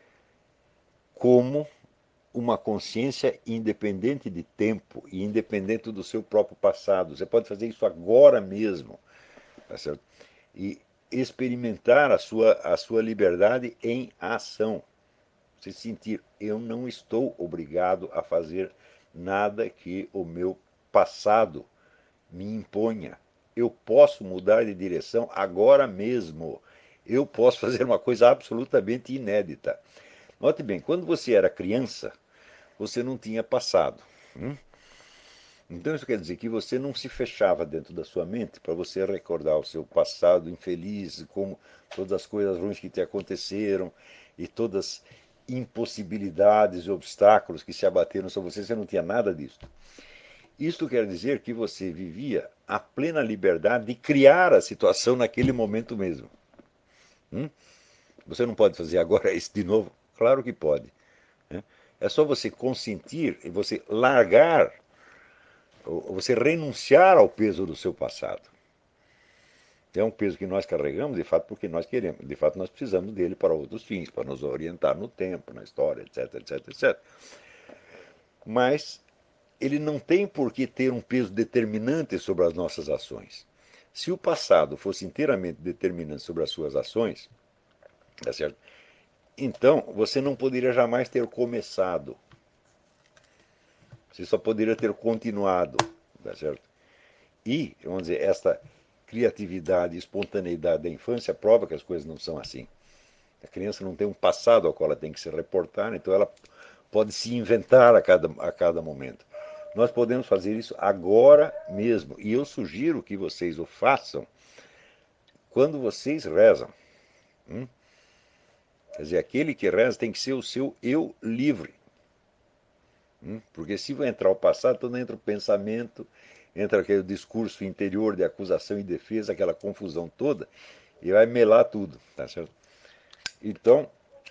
S1: como uma consciência independente de tempo e independente do seu próprio passado. Você pode fazer isso agora mesmo, tá certo? E experimentar a sua liberdade em ação. Você sentir, eu não estou obrigado a fazer nada que o meu passado me imponha. Eu posso mudar de direção agora mesmo. Eu posso fazer uma coisa absolutamente inédita. Note bem, quando você era criança, você não tinha passado. Então isso quer dizer que você não se fechava dentro da sua mente para você recordar o seu passado infeliz, como todas as coisas ruins que te aconteceram e todas as impossibilidades e obstáculos que se abateram sobre você. Você não tinha nada disso. Isto quer dizer que você vivia a plena liberdade de criar a situação naquele momento mesmo. Você não pode fazer agora isso de novo? Claro que pode. Né? É só você consentir e você largar, ou você renunciar ao peso do seu passado. É um peso que nós carregamos, de fato, porque nós queremos. De fato, nós precisamos dele para outros fins, para nos orientar no tempo, na história, etc, etc, etc. Mas ele não tem por que ter um peso determinante sobre as nossas ações. Se o passado fosse inteiramente determinante sobre as suas ações, tá certo? Então você não poderia jamais ter começado. Você só poderia ter continuado, tá certo? E, vamos dizer, esta criatividade e espontaneidade da infância prova que as coisas não são assim. A criança não tem um passado ao qual ela tem que se reportar, então ela pode se inventar a cada momento. Nós podemos fazer isso agora mesmo. E eu sugiro que vocês o façam quando vocês rezam. Quer dizer, aquele que reza tem que ser o seu eu livre. Porque se vai entrar o passado, então entra o pensamento, entra aquele discurso interior de acusação e defesa, aquela confusão toda, e vai melar tudo, tá certo? Então,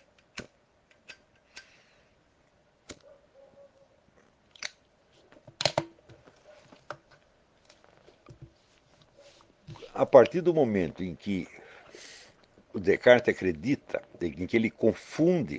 S1: a partir do momento em que o Descartes acredita, em que ele confunde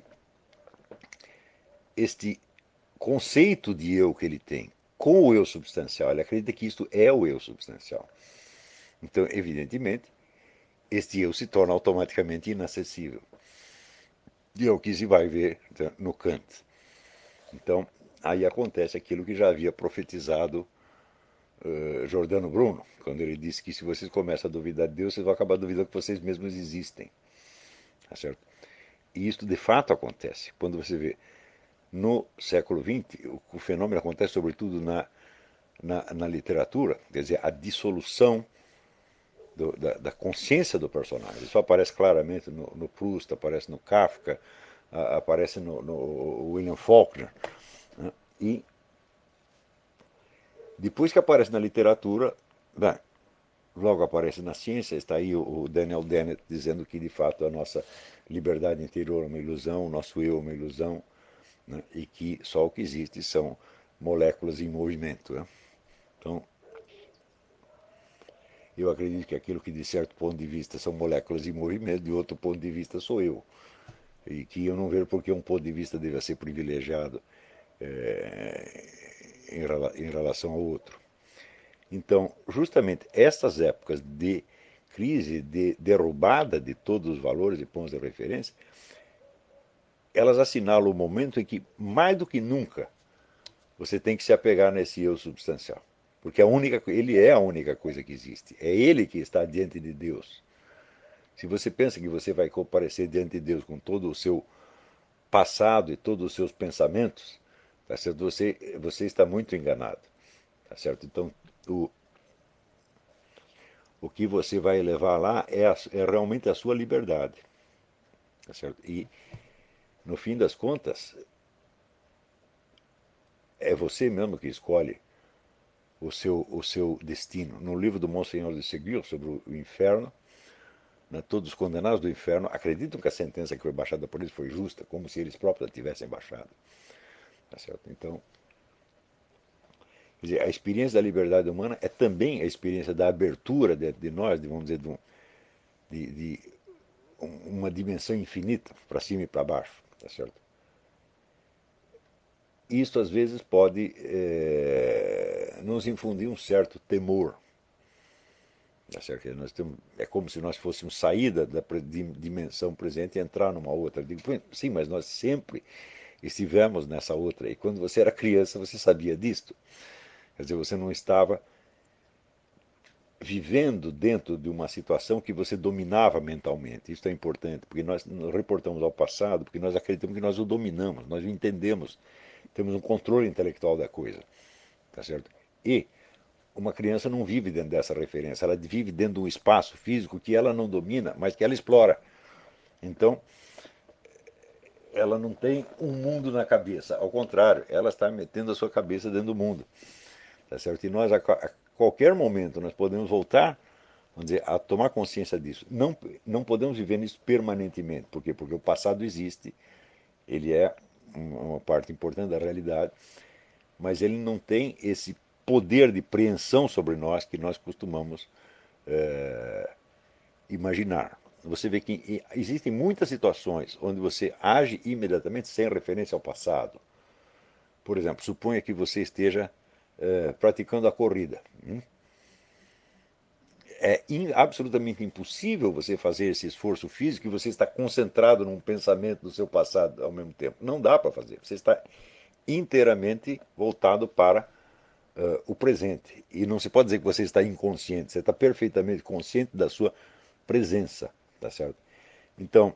S1: este conceito de eu que ele tem com o eu substancial, ele acredita que isto é o eu substancial. Então, evidentemente, este eu se torna automaticamente inacessível. E é o que se vai ver no Kant. Então, aí acontece aquilo que já havia profetizado Giordano Bruno, quando ele disse que se vocês começam a duvidar de Deus, vocês vão acabar duvidando que vocês mesmos existem. Tá certo? E isso de fato acontece. Quando você vê no século XX, o fenômeno acontece sobretudo na literatura, quer dizer, a dissolução da consciência do personagem. Isso aparece claramente no Proust, aparece no Kafka, aparece no William Faulkner. Né? E depois que aparece na literatura, bem, logo aparece na ciência. Está aí o Daniel Dennett dizendo que de fato a nossa liberdade interior é uma ilusão, o nosso eu é uma ilusão, né? E que só o que existe são moléculas em movimento. Né? Então, eu acredito que aquilo que de certo ponto de vista são moléculas em movimento, de outro ponto de vista sou eu. E que eu não vejo porque um ponto de vista deve ser privilegiado em relação ao outro. Então, justamente estas épocas de crise, de derrubada de todos os valores e pontos de referência, elas assinalam o momento em que, mais do que nunca, você tem que se apegar nesse eu substancial. Porque ele é a única coisa que existe. É ele que está diante de Deus. Se você pensa que você vai comparecer diante de Deus com todo o seu passado e todos os seus pensamentos, tá certo? Você está muito enganado. Tá certo? Então, o, o que você vai levar lá é realmente a sua liberdade. Tá certo? E, no fim das contas, é você mesmo que escolhe o seu destino. No livro do Monsenhor de Seguir, sobre o inferno, né, todos os condenados do inferno acreditam que a sentença que foi baixada por eles foi justa, como se eles próprios a tivessem baixado. Tá certo? Então, quer dizer, a experiência da liberdade humana é também a experiência da abertura de nós, vamos dizer, de uma dimensão infinita, para cima e para baixo. Tá certo? Isso às vezes pode nos infundir um certo temor. Tá certo? É como se nós fôssemos sair da dimensão presente e entrar numa outra. Eu digo, sim, mas nós sempre estivemos nessa outra. E quando você era criança, você sabia disto. Quer dizer, você não estava vivendo dentro de uma situação que você dominava mentalmente. Isso é importante, porque nós nos reportamos ao passado, porque nós acreditamos que nós o dominamos, nós o entendemos, temos um controle intelectual da coisa. Tá certo? E uma criança não vive dentro dessa referência, ela vive dentro de um espaço físico que ela não domina, mas que ela explora. Então, ela não tem um mundo na cabeça, ao contrário, ela está metendo a sua cabeça dentro do mundo. Tá certo? E nós, a qualquer momento, nós podemos voltar, vamos dizer, a tomar consciência disso. Não podemos viver nisso permanentemente. Por quê? Porque o passado existe, ele é uma parte importante da realidade, mas ele não tem esse poder de preensão sobre nós que nós costumamos imaginar. Você vê que existem muitas situações onde você age imediatamente sem referência ao passado. Por exemplo, suponha que você esteja praticando a corrida. É absolutamente impossível você fazer esse esforço físico e você está concentrado num pensamento do seu passado ao mesmo tempo. Não dá para fazer. Você está inteiramente voltado para o presente. E não se pode dizer que você está inconsciente. Você está perfeitamente consciente da sua presença. Tá certo? Então,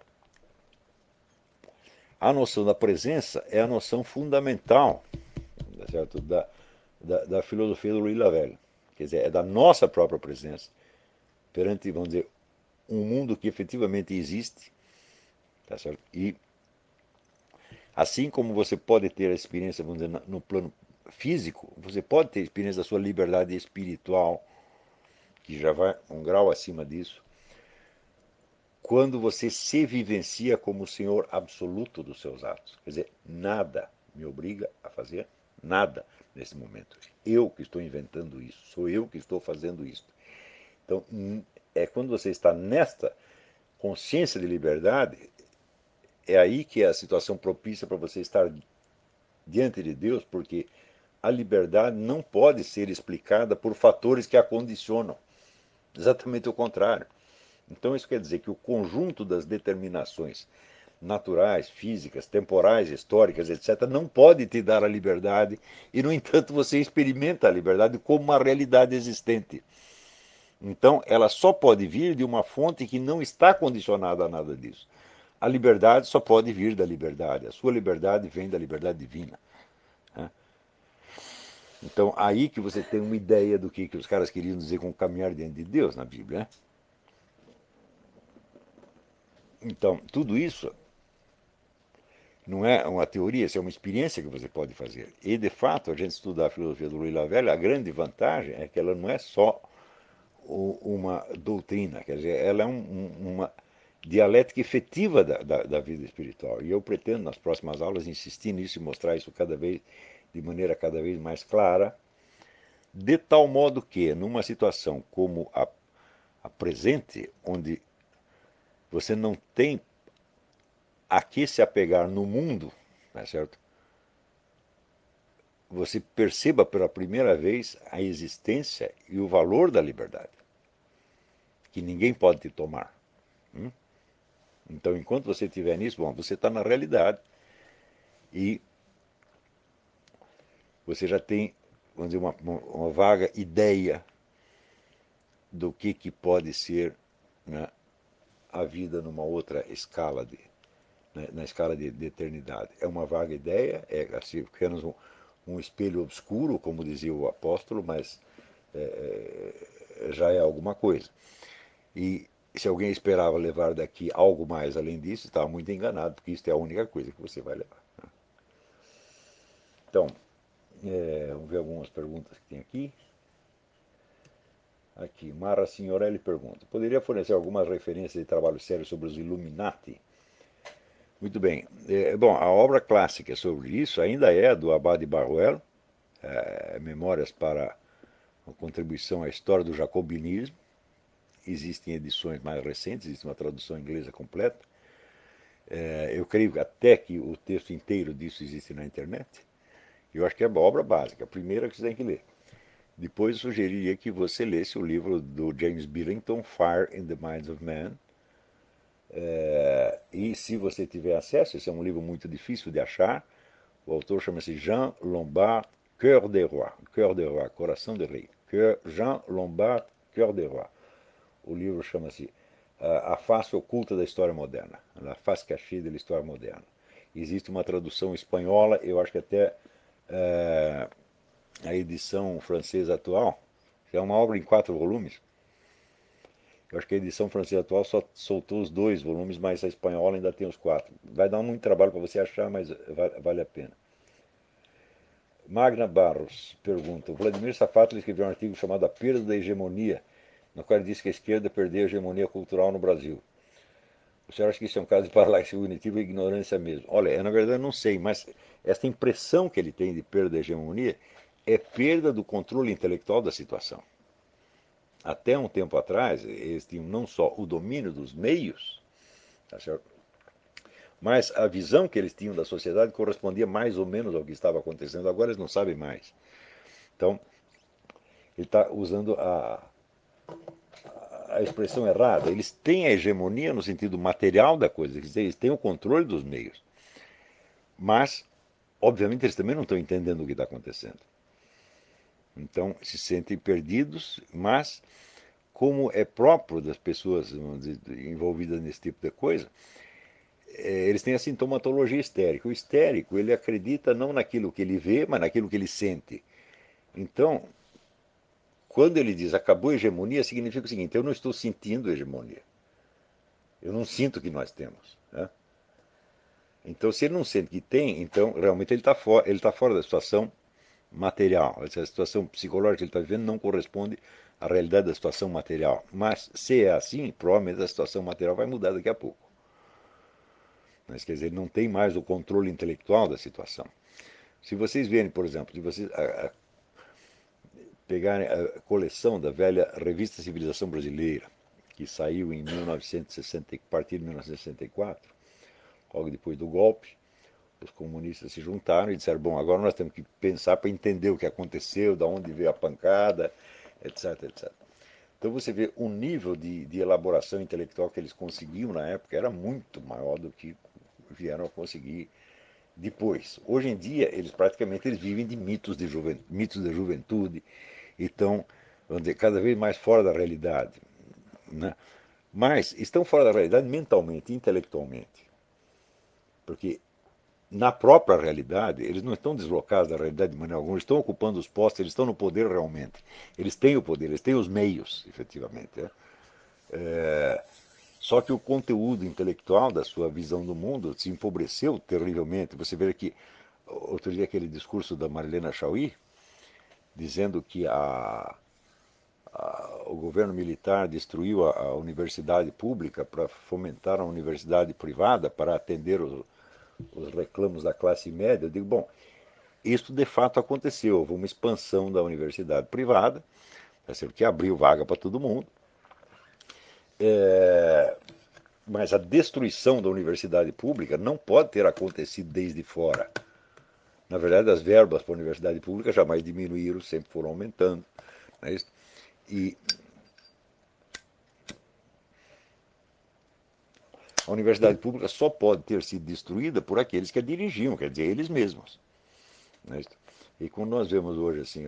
S1: a noção da presença é a noção fundamental, tá certo? Da filosofia do Louis Lavelle. Quer dizer, é da nossa própria presença perante, vamos dizer, um mundo que efetivamente existe, tá certo? E assim como você pode ter a experiência, vamos dizer, no plano físico, você pode ter a experiência da sua liberdade espiritual, que já vai um grau acima disso, quando você se vivencia como o senhor absoluto dos seus atos. Quer dizer, nada me obriga a fazer nada nesse momento. Eu que estou inventando isso, sou eu que estou fazendo isso. Então, é quando você está nesta consciência de liberdade, é aí que é a situação propícia para você estar diante de Deus, porque a liberdade não pode ser explicada por fatores que a condicionam. Exatamente o contrário. Então, isso quer dizer que o conjunto das determinações naturais, físicas, temporais, históricas, etc., não pode te dar a liberdade e, no entanto, você experimenta a liberdade como uma realidade existente. Então, ela só pode vir de uma fonte que não está condicionada a nada disso. A liberdade só pode vir da liberdade. A sua liberdade vem da liberdade divina. Né? Então, aí que você tem uma ideia do que os caras queriam dizer com caminhar diante de Deus na Bíblia. Né? Então, tudo isso não é uma teoria, isso é uma experiência que você pode fazer. E, de fato, a gente estudar a filosofia do Louis Lavelle, a grande vantagem é que ela não é só uma doutrina, quer dizer, ela é uma dialética efetiva da vida espiritual. E eu pretendo, nas próximas aulas, insistir nisso e mostrar isso de maneira cada vez mais clara, de tal modo que, numa situação como a presente, onde você não tem a que se apegar no mundo, tá certo? Você perceba pela primeira vez a existência e o valor da liberdade, que ninguém pode te tomar. Então, enquanto você estiver nisso, bom, você está na realidade, e você já tem, vamos dizer, uma vaga ideia do que pode ser, né, a vida numa outra escala né, na escala de eternidade. É uma vaga ideia, é assim, apenas um espelho obscuro, como dizia o apóstolo, mas já é alguma coisa. E se alguém esperava levar daqui algo mais além disso, estava muito enganado, porque isso é a única coisa que você vai levar. Então, vamos ver algumas perguntas que tem aqui. Aqui, Mara Signorelli pergunta: poderia fornecer algumas referências de trabalho sério sobre os Illuminati? Muito bem. Bom, a obra clássica sobre isso ainda é do Abade Barruel, Memórias para uma contribuição à história do jacobinismo. Existem edições mais recentes, existe uma tradução inglesa completa. Eu creio até que o texto inteiro disso existe na internet. Eu acho que é a obra básica, a primeira que você tem que ler. Depois eu sugeriria que você lesse o livro do James Billington, Fire in the Minds of Men. E se você tiver acesso, esse é um livro muito difícil de achar. O autor chama-se Jean Lombard, Cœur des Rois, Coração de Rei. Jean Lombard, Cœur des Rois. O livro chama-se A Face Oculta da História Moderna, La Face Cachée de l'Histoire Moderne. Existe uma tradução espanhola, eu acho que até a edição francesa atual, que é uma obra em 4 volumes. Eu acho que a edição francesa atual só soltou os 2 volumes, mas a espanhola ainda tem os 4. Vai dar muito trabalho para você achar, mas vale a pena. Magna Barros pergunta: o Vladimir Safatli escreveu um artigo chamado A Perda da Hegemonia, no qual ele disse que a esquerda perdeu a hegemonia cultural no Brasil. O senhor acha que isso é um caso de paralaxe cognitiva e ignorância mesmo? Olha, na verdade eu não sei, mas essa impressão que ele tem de perda da hegemonia é perda do controle intelectual da situação. Até um tempo atrás, eles tinham não só o domínio dos meios, tá certo? Mas a visão que eles tinham da sociedade correspondia mais ou menos ao que estava acontecendo. Agora eles não sabem mais. Então, ele está usando a expressão errada. Eles têm a hegemonia no sentido material da coisa, eles têm o controle dos meios. Mas, obviamente, eles também não estão entendendo o que está acontecendo. Então, se sentem perdidos, mas, como é próprio das pessoas dizer, envolvidas nesse tipo de coisa, eles têm a sintomatologia histérica. O histérico, ele acredita não naquilo que ele vê, mas naquilo que ele sente. Então, quando ele diz acabou a hegemonia, significa o seguinte: eu não estou sentindo hegemonia. Eu não sinto que nós temos. Né? Então, se ele não sente que tem, então realmente ele tá fora da situação material. Essa situação psicológica que ele está vivendo não corresponde à realidade da situação material. Mas, se é assim, provavelmente a situação material vai mudar daqui a pouco. Mas, quer dizer, ele não tem mais o controle intelectual da situação. Se vocês verem, por exemplo, se vocês pegarem a coleção da velha Revista Civilização Brasileira, que saiu em 1960, a partir de 1964, logo depois do golpe, os comunistas se juntaram e disseram: bom, agora nós temos que pensar para entender o que aconteceu, de onde veio a pancada, etc, etc. Então você vê o nível de elaboração intelectual que eles conseguiam na época era muito maior do que vieram a conseguir depois. Hoje em dia, eles vivem de mitos da juventude e estão, vamos dizer, cada vez mais fora da realidade. Né? Mas estão fora da realidade mentalmente, intelectualmente. Porque na própria realidade, eles não estão deslocados da realidade de maneira alguma, eles estão ocupando os postos, eles estão no poder realmente. Eles têm o poder, eles têm os meios, efetivamente. Né? Só que o conteúdo intelectual da sua visão do mundo se empobreceu terrivelmente. Você vê que, outro dia, aquele discurso da Marilena Chauí, dizendo que o governo militar destruiu a universidade pública para fomentar a universidade privada, para atender os reclamos da classe média. Eu digo, bom, isso de fato aconteceu. Houve uma expansão da universidade privada, que abriu vaga para todo mundo. Mas a destruição da universidade pública não pode ter acontecido desde fora. Na verdade, as verbas para a universidade pública jamais diminuíram, sempre foram aumentando. Não é isso? E a universidade pública só pode ter sido destruída por aqueles que a dirigiam, quer dizer, eles mesmos. Né? E quando nós vemos hoje assim,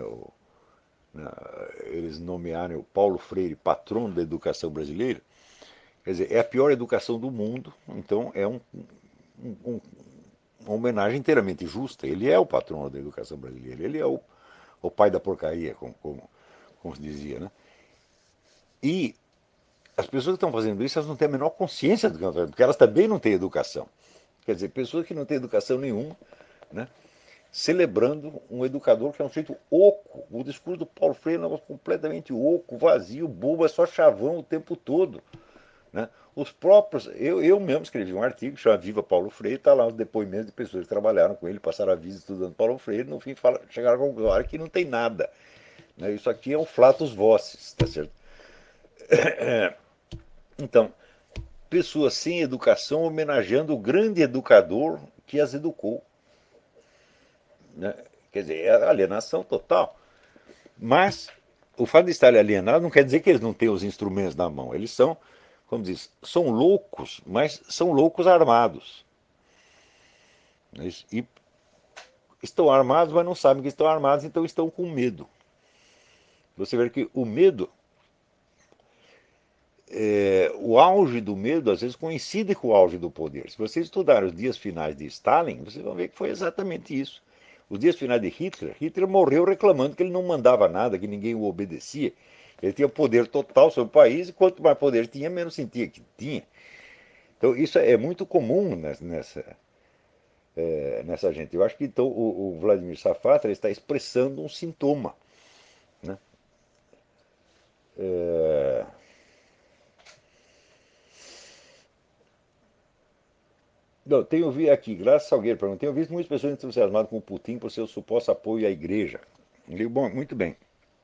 S1: eles nomearem o Paulo Freire patrono da educação brasileira, quer dizer, é a pior educação do mundo, então é um, uma homenagem inteiramente justa. Ele é o patrono da educação brasileira, ele é o pai da porcaria, como se dizia. Né? E as pessoas que estão fazendo isso, elas não têm a menor consciência do que estão fazendo, porque elas também não têm educação. Quer dizer, pessoas que não têm educação nenhuma, né? Celebrando um educador que é um jeito oco. O discurso do Paulo Freire é um negócio completamente oco, vazio, bobo, é só chavão o tempo todo. Né? Os próprios, eu mesmo escrevi um artigo que chama Viva Paulo Freire, está lá os depoimentos de pessoas que trabalharam com ele, passaram a vida estudando Paulo Freire, no fim chegaram à conclusão que não tem nada. Né? Isso aqui é um flatus vocis, tá certo? Então, pessoas sem educação homenageando o grande educador que as educou. Né? Quer dizer, é alienação total. Mas o fato de estarem alienados não quer dizer que eles não têm os instrumentos na mão. Eles são, como diz, são loucos, mas são loucos armados. E estão armados, mas não sabem que estão armados, então estão com medo. Você vê que o medo, o auge do medo, às vezes coincide com o auge do poder. Se vocês estudarem os dias finais de Stalin, vocês vão ver que foi exatamente isso. Os dias finais de Hitler, Hitler morreu reclamando que ele não mandava nada, que ninguém o obedecia. Ele tinha poder total sobre o país e quanto mais poder tinha, menos sentia que tinha. Então isso é muito comum nessa gente. Eu acho que então o Vladimir Safatra está expressando um sintoma. Né? É... Não, tenho visto aqui, Graça Salgueiro pergunta, tenho visto muitas pessoas entusiasmadas com o Putin por seu suposto apoio à igreja. Eu digo, bom, muito bem.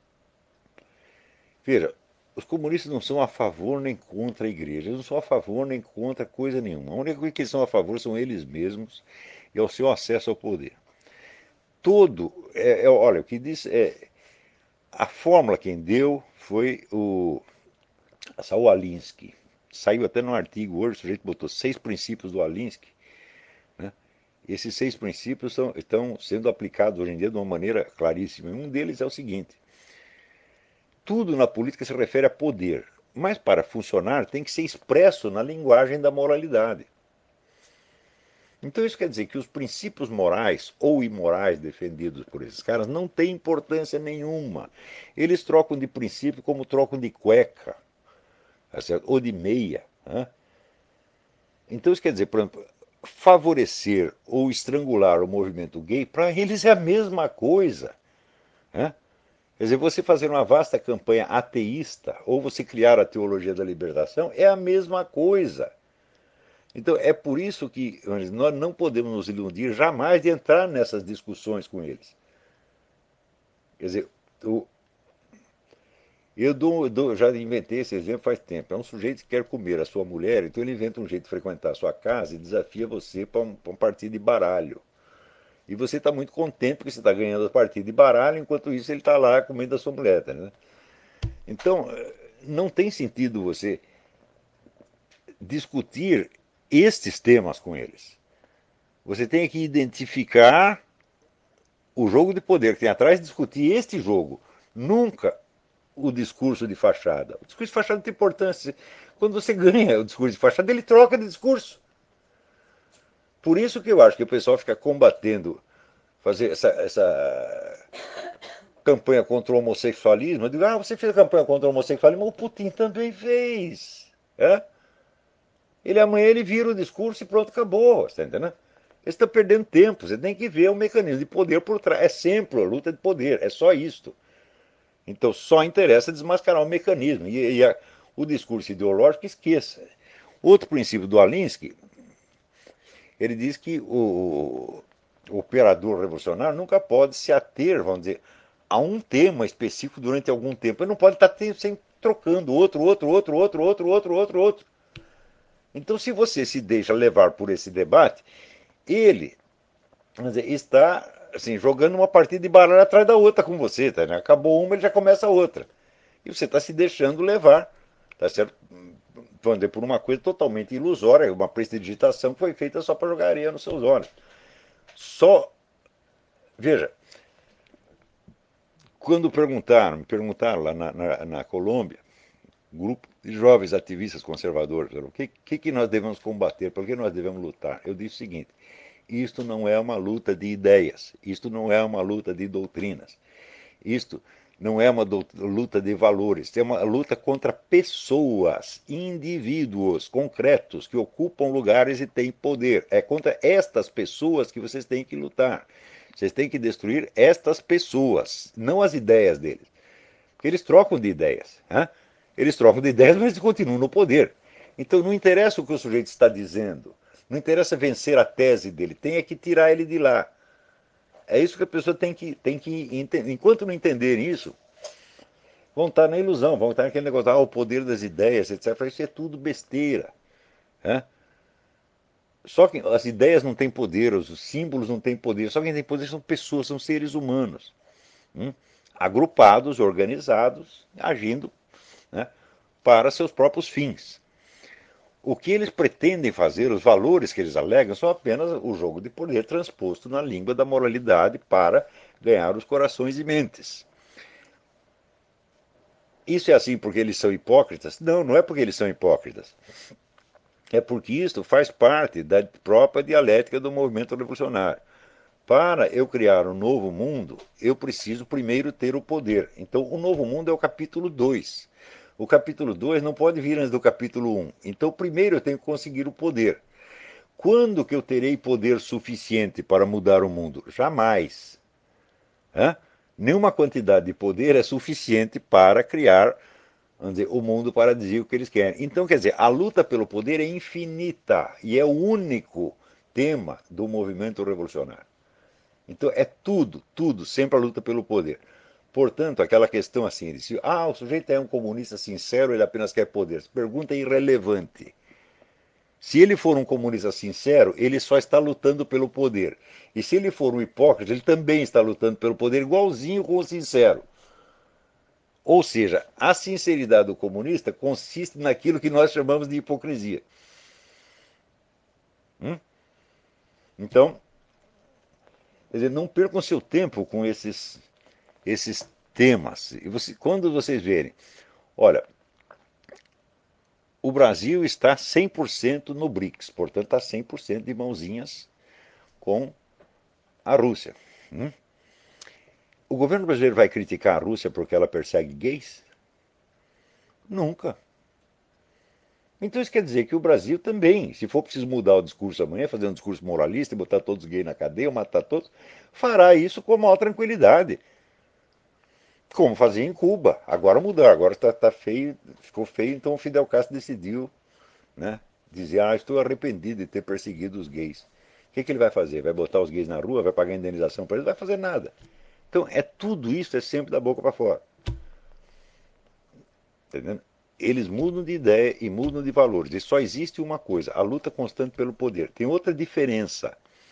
S1: Veja, os comunistas não são a favor nem contra a igreja, eles não são a favor nem contra coisa nenhuma. A única coisa que eles são a favor são eles mesmos e ao seu acesso ao poder. Olha, o que diz a fórmula quem deu foi o Saul Alinsky. Saiu até num artigo hoje, o sujeito botou 6 princípios do Alinsky. Né? Esses 6 princípios estão sendo aplicados hoje em dia de uma maneira claríssima. E um deles é o seguinte: tudo na política se refere a poder, mas para funcionar tem que ser expresso na linguagem da moralidade. Então isso quer dizer que os princípios morais ou imorais defendidos por esses caras não têm importância nenhuma. Eles trocam de princípio como trocam de cueca, tá certo? Ou de meia. Né? Então isso quer dizer, por exemplo, favorecer ou estrangular o movimento gay, para eles é a mesma coisa. Né? Quer dizer, você fazer uma vasta campanha ateísta ou você criar a teologia da libertação é a mesma coisa. Então é por isso que nós não podemos nos iludir jamais de entrar nessas discussões com eles. Quer dizer, já inventei esse exemplo faz tempo. É um sujeito que quer comer a sua mulher, então ele inventa um jeito de frequentar a sua casa e desafia você para um partido de baralho. E você está muito contente porque você está ganhando a partida de baralho, enquanto isso ele está lá comendo a sua mulher. Tá, né? Então, não tem sentido você discutir estes temas com eles. Você tem que identificar o jogo de poder que tem atrás e discutir este jogo. Nunca o discurso de fachada. O discurso de fachada não tem importância. Quando você ganha o discurso de fachada, ele troca de discurso. Por isso que eu acho que o pessoal fica combatendo, fazer essa campanha contra o homossexualismo. Eu digo, você fez a campanha contra o homossexualismo, mas o Putin também fez. É? Ele amanhã ele vira o discurso e pronto, acabou. Você tá entendendo? Você está perdendo tempo. Você tem que ver o mecanismo de poder por trás. É sempre a luta de poder. É só isto. Então só interessa desmascarar o mecanismo. O discurso ideológico esqueça. Outro princípio do Alinsky, ele diz que o operador revolucionário nunca pode se ater, vamos dizer, a um tema específico durante algum tempo. Ele não pode estar sempre trocando outro. Então, se você se deixa levar por esse debate, ele, vamos dizer, está assim, jogando uma partida de baralho atrás da outra com você. Tá, né? Acabou uma, ele já começa a outra. E você está se deixando levar, tá certo? vamos dizer, por uma coisa totalmente ilusória, uma prestidigitação que foi feita só para jogar areia nos seus olhos. Só, veja, quando me perguntaram lá na Colômbia, um grupo de jovens ativistas conservadores, o que nós devemos combater, por que nós devemos lutar? Eu disse o seguinte: isto não é uma luta de ideias, isto não é uma luta de doutrinas, isto não é uma luta de valores, é uma luta contra pessoas, indivíduos concretos que ocupam lugares e têm poder. É contra estas pessoas que vocês têm que lutar. Vocês têm que destruir estas pessoas, não as ideias deles. Porque eles trocam de ideias. Né? Eles trocam de ideias, mas eles continuam no poder. Então não interessa o que o sujeito está dizendo. Não interessa vencer a tese dele. Tem é que tirar ele de lá. É isso que a pessoa tem que entender. Enquanto não entenderem isso, vão estar na ilusão, vão estar naquele negócio, o poder das ideias, etc. Isso é tudo besteira. Né? Só que as ideias não têm poder, os símbolos não têm poder. Só quem tem poder são pessoas, são seres humanos. Hum? Agrupados, organizados, agindo, né, para seus próprios fins. O que eles pretendem fazer, os valores que eles alegam, são apenas o jogo de poder transposto na língua da moralidade para ganhar os corações e mentes. Isso é assim porque eles são hipócritas? Não, não é porque eles são hipócritas. É porque isto faz parte da própria dialética do movimento revolucionário. Para eu criar um novo mundo, eu preciso primeiro ter o poder. Então, o novo mundo é o capítulo 2. O capítulo 2 não pode vir antes do capítulo 1. Então, primeiro eu tenho que conseguir o poder. Quando que eu terei poder suficiente para mudar o mundo? Jamais. Hã? Nenhuma quantidade de poder é suficiente para criar, vamos dizer, o mundo paradisíaco que eles querem. Então, quer dizer, a luta pelo poder é infinita e é o único tema do movimento revolucionário. Então é tudo, tudo, sempre a luta pelo poder. Portanto, aquela questão assim, de se o sujeito é um comunista sincero, ele apenas quer poder. Essa pergunta é irrelevante. Se ele for um comunista sincero, ele só está lutando pelo poder. E se ele for um hipócrita, ele também está lutando pelo poder, igualzinho com o sincero. Ou seja, a sinceridade do comunista consiste naquilo que nós chamamos de hipocrisia. Hum? Então, quer dizer, não percam seu tempo com esses temas. E quando vocês verem, olha, o Brasil está 100% no BRICS, portanto está 100% de mãozinhas com a Rússia. O governo brasileiro vai criticar a Rússia porque ela persegue gays? Nunca. Então isso quer dizer que o Brasil também, se for preciso mudar o discurso amanhã, fazer um discurso moralista e botar todos os gays na cadeia, matar todos, fará isso com a maior tranquilidade. Como fazia em Cuba. Agora mudou, agora tá feio, ficou feio, então o Fidel Castro decidiu, né, dizer, estou arrependido de ter perseguido os gays. O que ele vai fazer? Vai botar os gays na rua? Vai pagar indenização para eles? Não vai fazer nada. Então, tudo isso é sempre da boca para fora. Entendeu? Eles mudam de ideia e mudam de valores. E só existe uma coisa, a luta constante pelo poder. Tem outra diferença.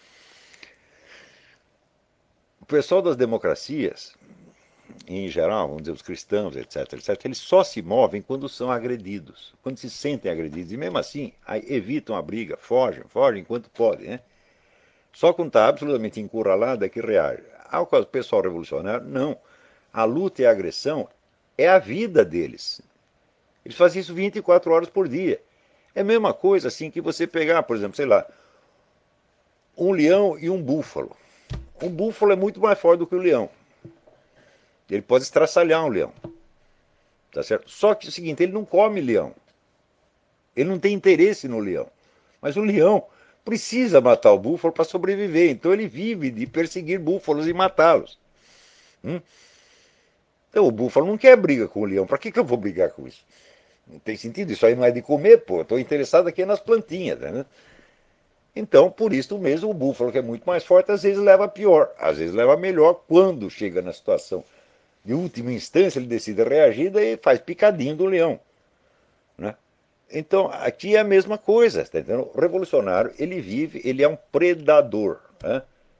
S1: O pessoal das democracias, em geral, vamos dizer, os cristãos, etc., eles só se movem quando são agredidos, quando se sentem agredidos. E mesmo assim, evitam a briga, fogem enquanto podem. Né? Só quando está absolutamente encurralado é que reage. Ao caso do pessoal revolucionário, não. A luta e a agressão é a vida deles. Eles fazem isso 24 horas por dia. É a mesma coisa assim que você pegar, por exemplo, sei lá, um leão e um búfalo. Um búfalo é muito mais forte do que o leão. Ele pode estraçalhar um leão. Tá certo? Só que é o seguinte, ele não come leão. Ele não tem interesse no leão. Mas o leão precisa matar o búfalo para sobreviver. Então ele vive de perseguir búfalos e matá-los. Hum? Então o búfalo não quer briga com o leão. Para que eu vou brigar com isso? Não tem sentido. Isso aí não é de comer, pô. Estou interessado aqui nas plantinhas. Né? Então, por isso mesmo, o búfalo, que é muito mais forte, às vezes leva a pior. Às vezes leva a melhor quando chega na situação de última instância, ele decide reagir e faz picadinho do leão. Né? Então, aqui é a mesma coisa. Tá entendendo? O revolucionário, ele é um predador. Né?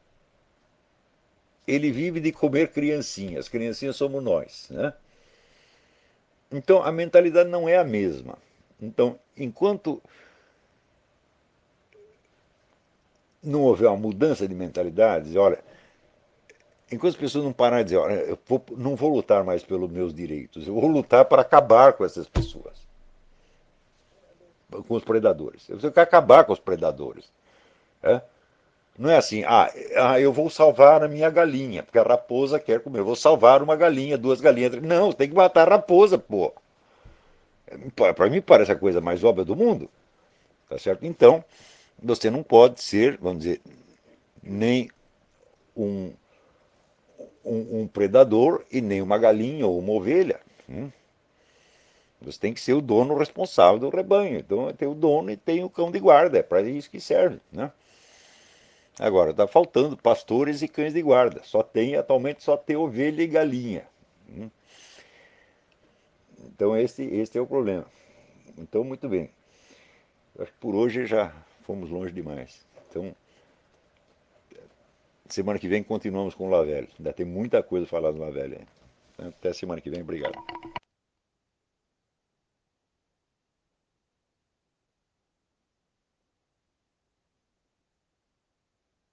S1: Ele vive de comer criancinhas. Criancinhas somos nós. Né? Então, a mentalidade não é a mesma. Então, enquanto não houver uma mudança de mentalidade, olha, enquanto as pessoas não pararem de dizer, olha, não vou lutar mais pelos meus direitos, eu vou lutar para acabar com essas pessoas, com os predadores. Eu quero acabar com os predadores. É? Não é assim, eu vou salvar a minha galinha, porque a raposa quer comer. Eu vou salvar uma galinha, duas galinhas. Não, tem que matar a raposa, pô. Para mim parece a coisa mais óbvia do mundo. Tá certo? Então, você não pode ser, vamos dizer, nem um, um predador e nem uma galinha ou uma ovelha. Você tem que ser o dono responsável do rebanho. Então tem o dono e tem o cão de guarda. É para isso que serve. Né? Agora, está faltando pastores e cães de guarda. Atualmente só tem ovelha e galinha. Então esse é o problema. Então, muito bem. Eu acho que por hoje já fomos longe demais. Então, semana que vem continuamos com o Lavelle. Ainda tem muita coisa a falar do Lavelle. Até semana que vem. Obrigado.